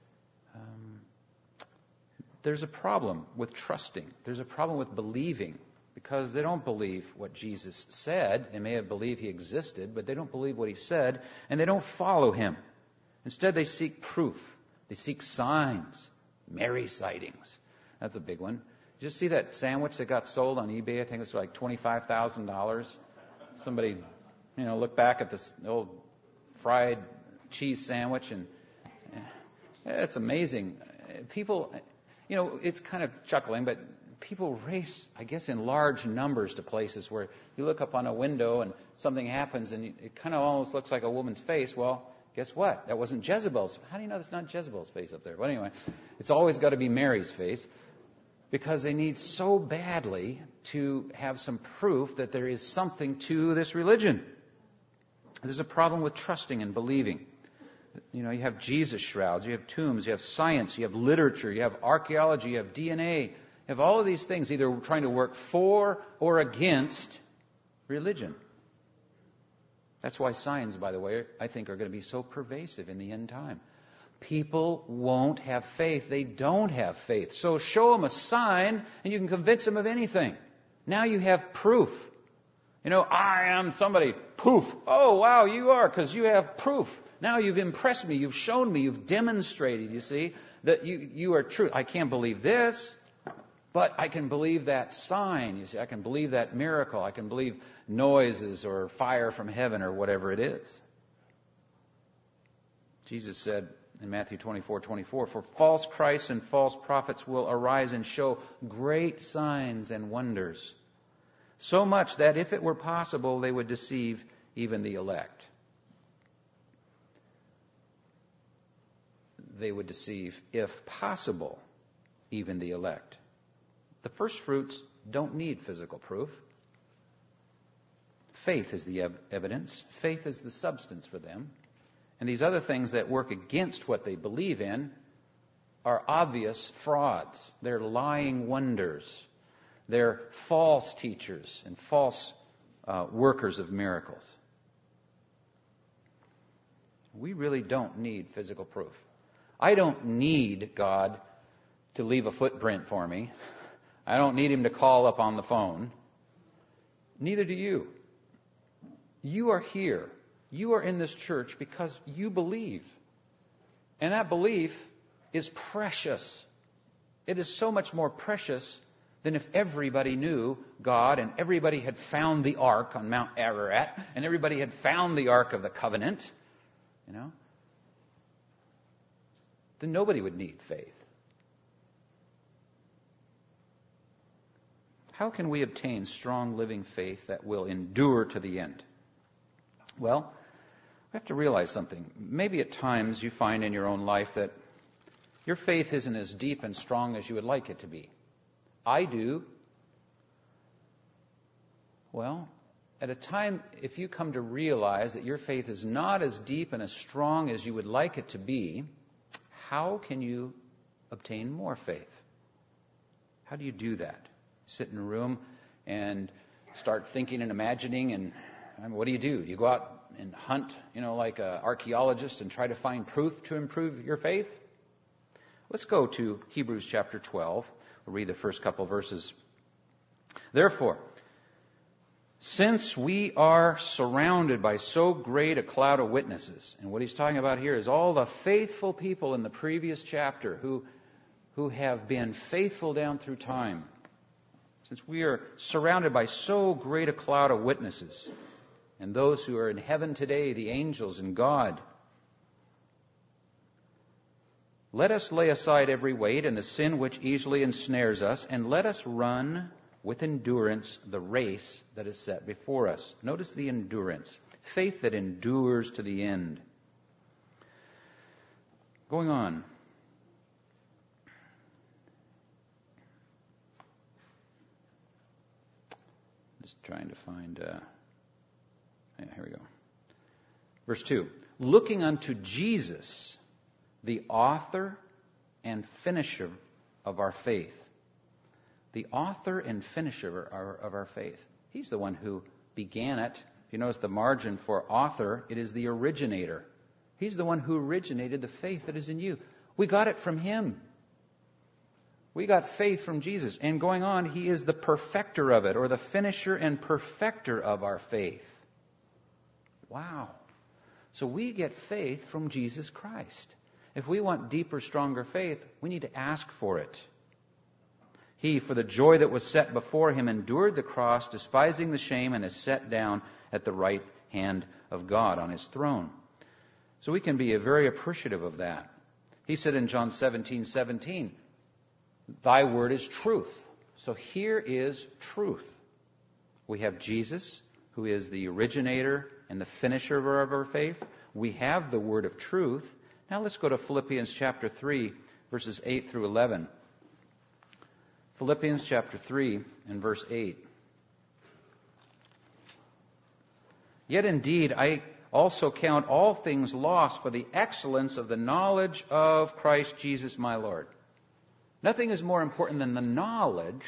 There's a problem with trusting. There's a problem with believing, because they don't believe what Jesus said. They may have believed he existed, but they don't believe what he said, and they don't follow him. Instead, they seek proof. They seek signs, Mary sightings. That's a big one. Did you see that sandwich that got sold on eBay? I think it was like $25,000. Somebody, looked back at this old fried cheese sandwich, and it's amazing. People, it's kind of chuckling, but people race, I guess, in large numbers to places where you look up on a window and something happens and it kind of almost looks like a woman's face. Well, guess what? That wasn't Jezebel's. How do you know that's not Jezebel's face up there? But anyway, it's always got to be Mary's face, because they need so badly to have some proof that there is something to this religion. There's a problem with trusting and believing. You have Jesus shrouds, you have tombs, you have science, you have literature, you have archaeology, you have DNA. You have all of these things either trying to work for or against religion. That's why signs, by the way, I think are going to be so pervasive in the end time. People won't have faith. They don't have faith. So show them a sign and you can convince them of anything. Now you have proof. I am somebody. Poof. Oh, wow, you are, because you have proof. Now you've impressed me. You've shown me. You've demonstrated, you see, that you are true. I can't believe this, but I can believe that sign. You see, I can believe that miracle. I can believe noises or fire from heaven or whatever it is. Jesus said in Matthew 24:24, "For false Christs and false prophets will arise and show great signs and wonders, so much that if it were possible, they would deceive even the elect." They would deceive, if possible, even the elect. The first fruits don't need physical proof. Faith is the evidence. Faith is the substance for them. And these other things that work against what they believe in are obvious frauds. They're lying wonders. They're false teachers and false workers of miracles. We really don't need physical proof. I don't need God to leave a footprint for me. I don't need him to call up on the phone. Neither do you. You are here. You are in this church because you believe. And that belief is precious. It is so much more precious than if everybody knew God and everybody had found the Ark on Mount Ararat and everybody had found the Ark of the Covenant. Then nobody would need faith. How can we obtain strong living faith that will endure to the end? Well, we have to realize something. Maybe at times you find in your own life that your faith isn't as deep and strong as you would like it to be. I do. Well, at a time, if you come to realize that your faith is not as deep and as strong as you would like it to be, how can you obtain more faith? How do you do that? Sit in a room and start thinking and imagining, and what do? You go out and hunt, like an archaeologist and try to find proof to improve your faith? Let's go to Hebrews chapter 12. We'll read the first couple verses. "Therefore, since we are surrounded by so great a cloud of witnesses," and what he's talking about here is all the faithful people in the previous chapter who have been faithful down through time. Since we are surrounded by so great a cloud of witnesses, and those who are in heaven today, the angels and God. Let us lay aside every weight and the sin which easily ensnares us, and let us run with endurance the race that is set before us. Notice the endurance. Faith that endures to the end. Going on. Just trying to find... here we go. Verse 2. Looking unto Jesus, the author and finisher of our faith. The author and finisher of our faith. He's the one who began it. If you notice the margin for author, it is the originator. He's the one who originated the faith that is in you. We got it from Him. We got faith from Jesus. And going on, He is the perfecter of it, or the finisher and perfecter of our faith. Wow. So we get faith from Jesus Christ. If we want deeper, stronger faith, we need to ask for it. He, for the joy that was set before Him, endured the cross, despising the shame, and is set down at the right hand of God on His throne. So we can be very appreciative of that. He said in John 17:17, Thy word is truth. So here is truth. We have Jesus, who is the originator and the finisher of our faith. We have the word of truth. Now let's go to Philippians chapter 3, verses 8 through 11. Philippians chapter 3 and verse 8. Yet indeed I also count all things lost for the excellence of the knowledge of Christ Jesus my Lord. Nothing is more important than the knowledge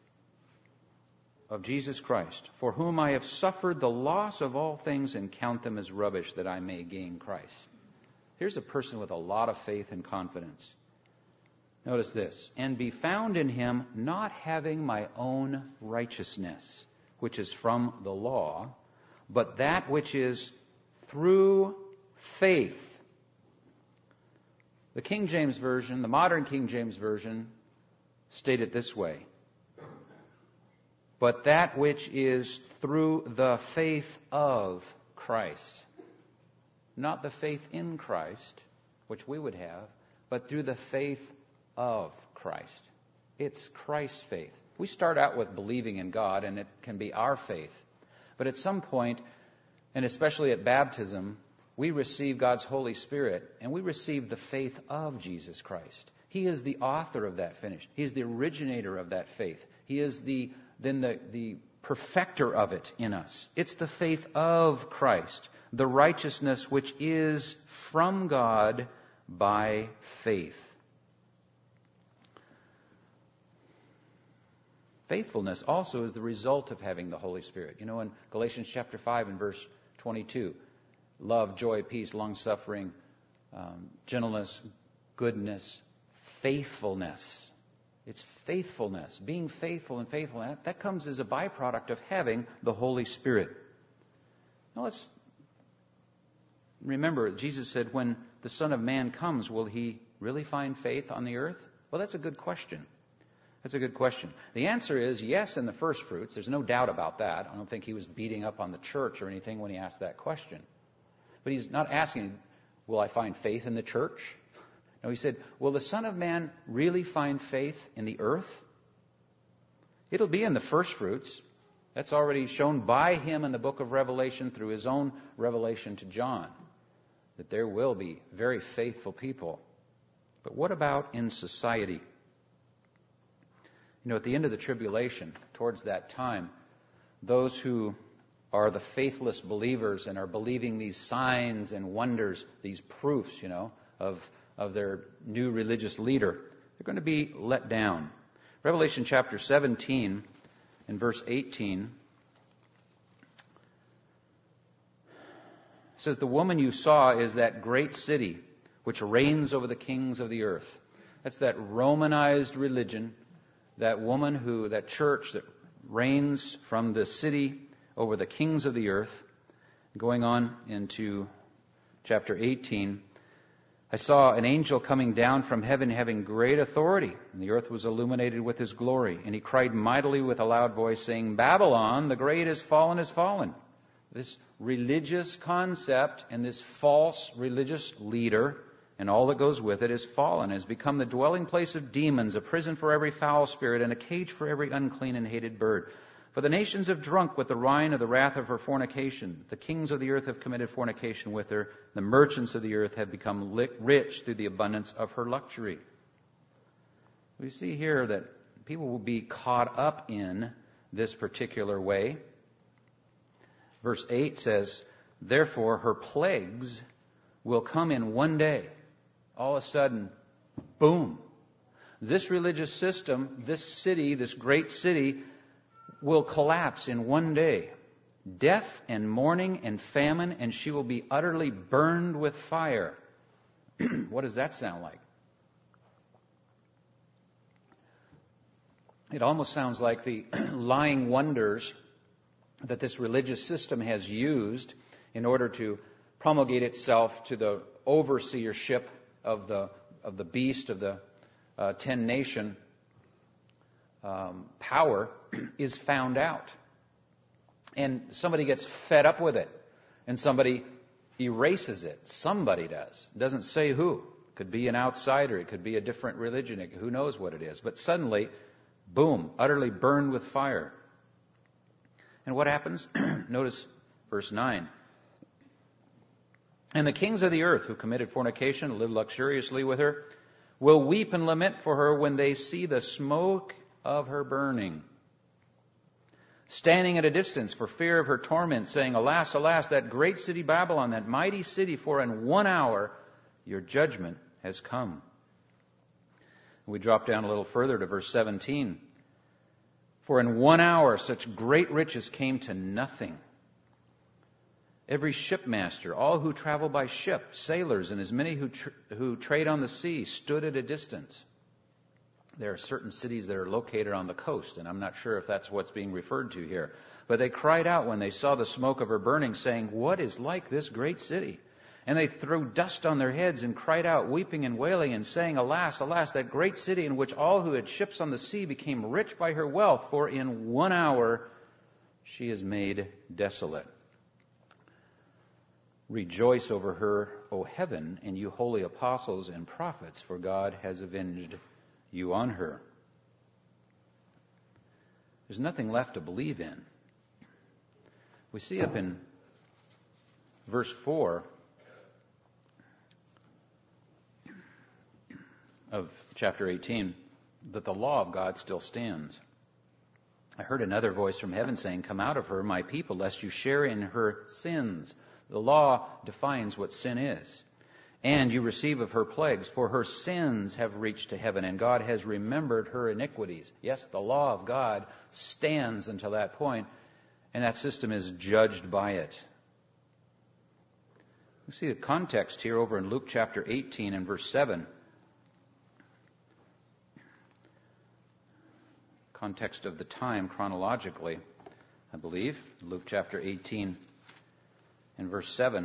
of Jesus Christ, for whom I have suffered the loss of all things and count them as rubbish, that I may gain Christ. Here's a person with a lot of faith and confidence. Notice this. And be found in Him, not having my own righteousness, which is from the law, but that which is through faith. The King James Version, the modern King James Version, state it this way. But that which is through the faith of Christ. Not the faith in Christ, which we would have, but through the faith of Christ. It's Christ's faith. We start out with believing in God, and it can be our faith. But at some point, and especially at baptism, we receive God's Holy Spirit, and we receive the faith of Jesus Christ. He is the author of that finish. He is the originator of that faith. He is the perfecter of it in us. It's the faith of Christ, the righteousness which is from God by faith. Faithfulness also is the result of having the Holy Spirit. You know, in Galatians chapter 5 and verse 22, love, joy, peace, long-suffering, gentleness, goodness, faithfulness. It's faithfulness. Being faithful and faithful, that comes as a byproduct of having the Holy Spirit. Now let's remember, Jesus said, when the Son of Man comes, will He really find faith on the earth? Well, that's a good question. That's a good question. The answer is yes in the first fruits. There's no doubt about that. I don't think He was beating up on the church or anything when He asked that question. But He's not asking, will I find faith in the church? No, He said, will the Son of Man really find faith in the earth? It'll be in the first fruits. That's already shown by Him in the book of Revelation through His own revelation to John, that there will be very faithful people. But what about in society? You know, at the end of the tribulation, towards that time, those who are the faithless believers and are believing these signs and wonders, these proofs, you know, of their new religious leader, they're going to be let down. Revelation chapter 17 and verse 18 says, the woman you saw is that great city which reigns over the kings of the earth. That's that Romanized religion, that woman that church that reigns from the city over the kings of the earth. Going on into chapter 18, I saw an angel coming down from heaven having great authority, and the earth was illuminated with his glory. And he cried mightily with a loud voice, saying, Babylon, the great, is fallen, This religious concept and this false religious leader and all that goes with it is fallen, has become the dwelling place of demons, a prison for every foul spirit, and a cage for every unclean and hated bird. For the nations have drunk with the wine of the wrath of her fornication. The kings of the earth have committed fornication with her. The merchants of the earth have become rich through the abundance of her luxury. We see here that people will be caught up in this particular way. Verse 8 says, therefore her plagues will come in one day. All of a sudden, boom. This religious system, this city, this great city, will collapse in one day. Death and mourning and famine, and she will be utterly burned with fire. What does that sound like? It almost sounds like the lying wonders that this religious system has used in order to promulgate itself to the overseership of the beast of the 10-nation power is found out. And somebody gets fed up with it. And somebody erases it. Somebody does. It doesn't say who. It could be an outsider. It could be a different religion. Who knows what it is. But suddenly, boom, utterly burned with fire. And what happens? Notice verse 9. And the kings of the earth who committed fornication, lived luxuriously with her, will weep and lament for her when they see the smoke of her burning, standing at a distance for fear of her torment, saying, alas, alas, that great city Babylon, that mighty city, for in 1 hour your judgment has come. We drop down a little further to verse 17. For in 1 hour such great riches came to nothing. Every shipmaster, all who travel by ship, sailors, and as many who trade on the sea, stood at a distance. There are certain cities that are located on the coast, and I'm not sure if that's what's being referred to here. But they cried out when they saw the smoke of her burning, saying, what is like this great city? And they threw dust on their heads and cried out, weeping and wailing, and saying, alas, alas, that great city in which all who had ships on the sea became rich by her wealth, for in 1 hour she is made desolate. Rejoice over her, O heaven, and you holy apostles and prophets, for God has avenged you on her. There's nothing left to believe in. We see up in verse 4 of chapter 18 that the law of God still stands. I heard another voice from heaven saying, come out of her, my people, lest you share in her sins. The law defines what sin is. And you receive of her plagues, for her sins have reached to heaven, and God has remembered her iniquities. Yes, the law of God stands until that point, and that system is judged by it. You see the context here over in Luke chapter 18 and verse 7. Context of the time chronologically, I believe. Luke chapter 18 and verse 7.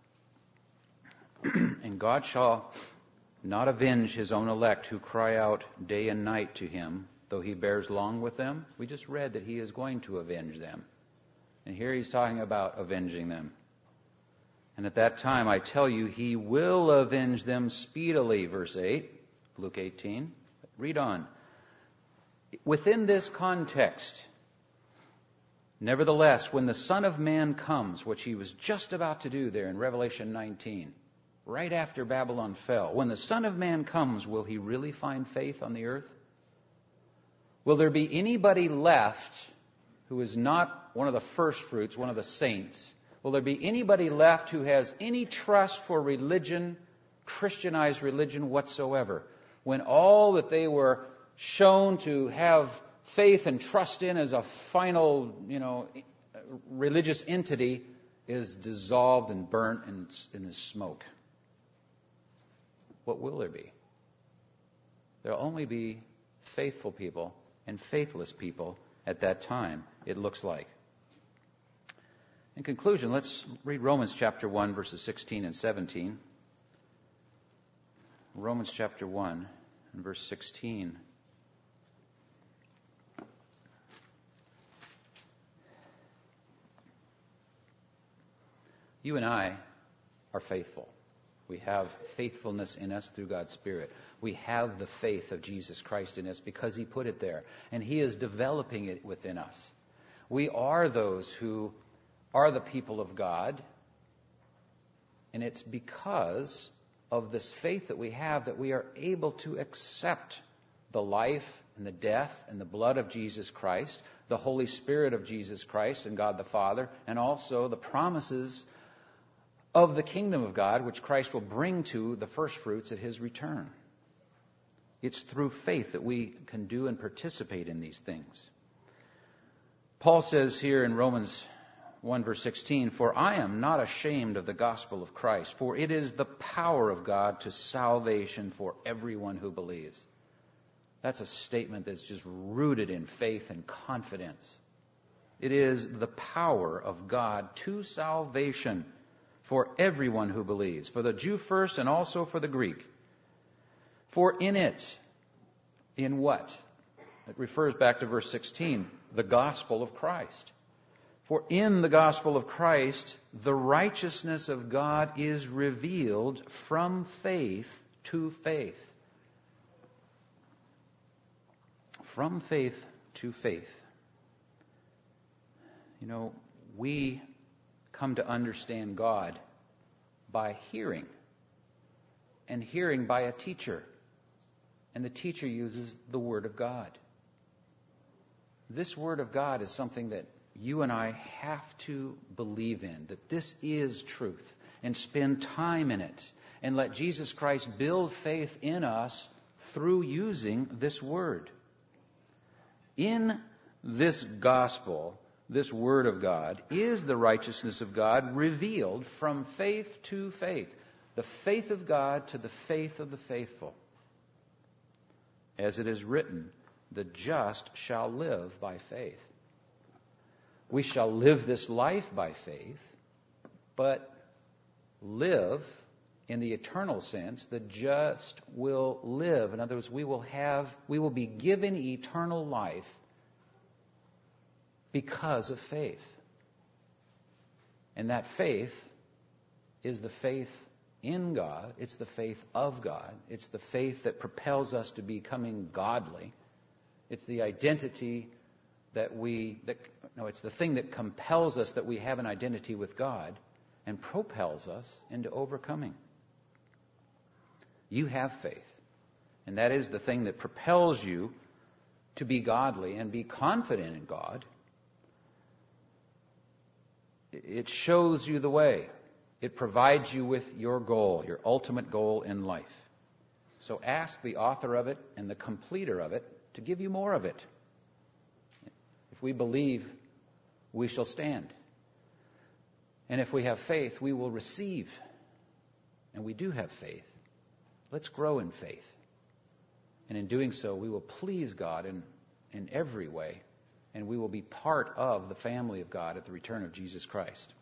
And God shall not avenge his own elect who cry out day and night to him, though he bears long with them. We just read that he is going to avenge them. And here he's talking about avenging them. And at that time, I tell you, he will avenge them speedily. Verse 8, Luke 18. Read on. Within this context, nevertheless, when the Son of Man comes, which he was just about to do there in Revelation 19, right after Babylon fell, when the Son of Man comes, will he really find faith on the earth? Will there be anybody left who is not one of the first fruits, one of the saints? Will there be anybody left who has any trust for religion, Christianized religion whatsoever, when all that they were shown to have faith and trust in as a final, religious entity is dissolved and burnt in the smoke? What will there be? There will only be faithful people and faithless people at that time, it looks like. In conclusion, let's read Romans chapter 1, verses 16 and 17. Romans chapter 1 and verse 16. You and I are faithful. We have faithfulness in us through God's Spirit. We have the faith of Jesus Christ in us because He put it there. And He is developing it within us. We are those who are the people of God. And it's because of this faith that we have that we are able to accept the life and the death and the blood of Jesus Christ, the Holy Spirit of Jesus Christ and God the Father, and also the promises of the kingdom of God, which Christ will bring to the first fruits at His return. It's through faith that we can do and participate in these things. Paul says here in Romans 1 verse 16, "For I am not ashamed of the gospel of Christ, for it is the power of God to salvation for everyone who believes." That's a statement that's just rooted in faith and confidence. It is the power of God to salvation for everyone who believes, for the Jew first and also for the Greek. For in it, in what? It refers back to verse 16, the gospel of Christ. For in the gospel of Christ, the righteousness of God is revealed from faith to faith. From faith to faith. You know, we come to understand God by hearing, and hearing by a teacher. And the teacher uses the Word of God. This Word of God is something that you and I have to believe in, that this is truth, and spend time in it, and let Jesus Christ build faith in us through using this Word. In this gospel, this Word of God, is the righteousness of God revealed from faith to faith. The faith of God to the faith of the faithful. As it is written, the just shall live by faith. We shall live this life by faith, but live in the eternal sense. The just will live. In other words, we will be given eternal life because of faith. And that faith is the faith in God. It's the faith of God. It's the faith that propels us to becoming godly. It's the identity it's the thing that compels us that we have an identity with God and propels us into overcoming. You have faith. And that is the thing that propels you to be godly and be confident in God. It shows you the way. It provides you with your goal, your ultimate goal in life. So ask the author of it and the completer of it to give you more of it. If we believe, we shall stand. And if we have faith, we will receive. And we do have faith. Let's grow in faith. And in doing so, we will please God in every way. And we will be part of the family of God at the return of Jesus Christ.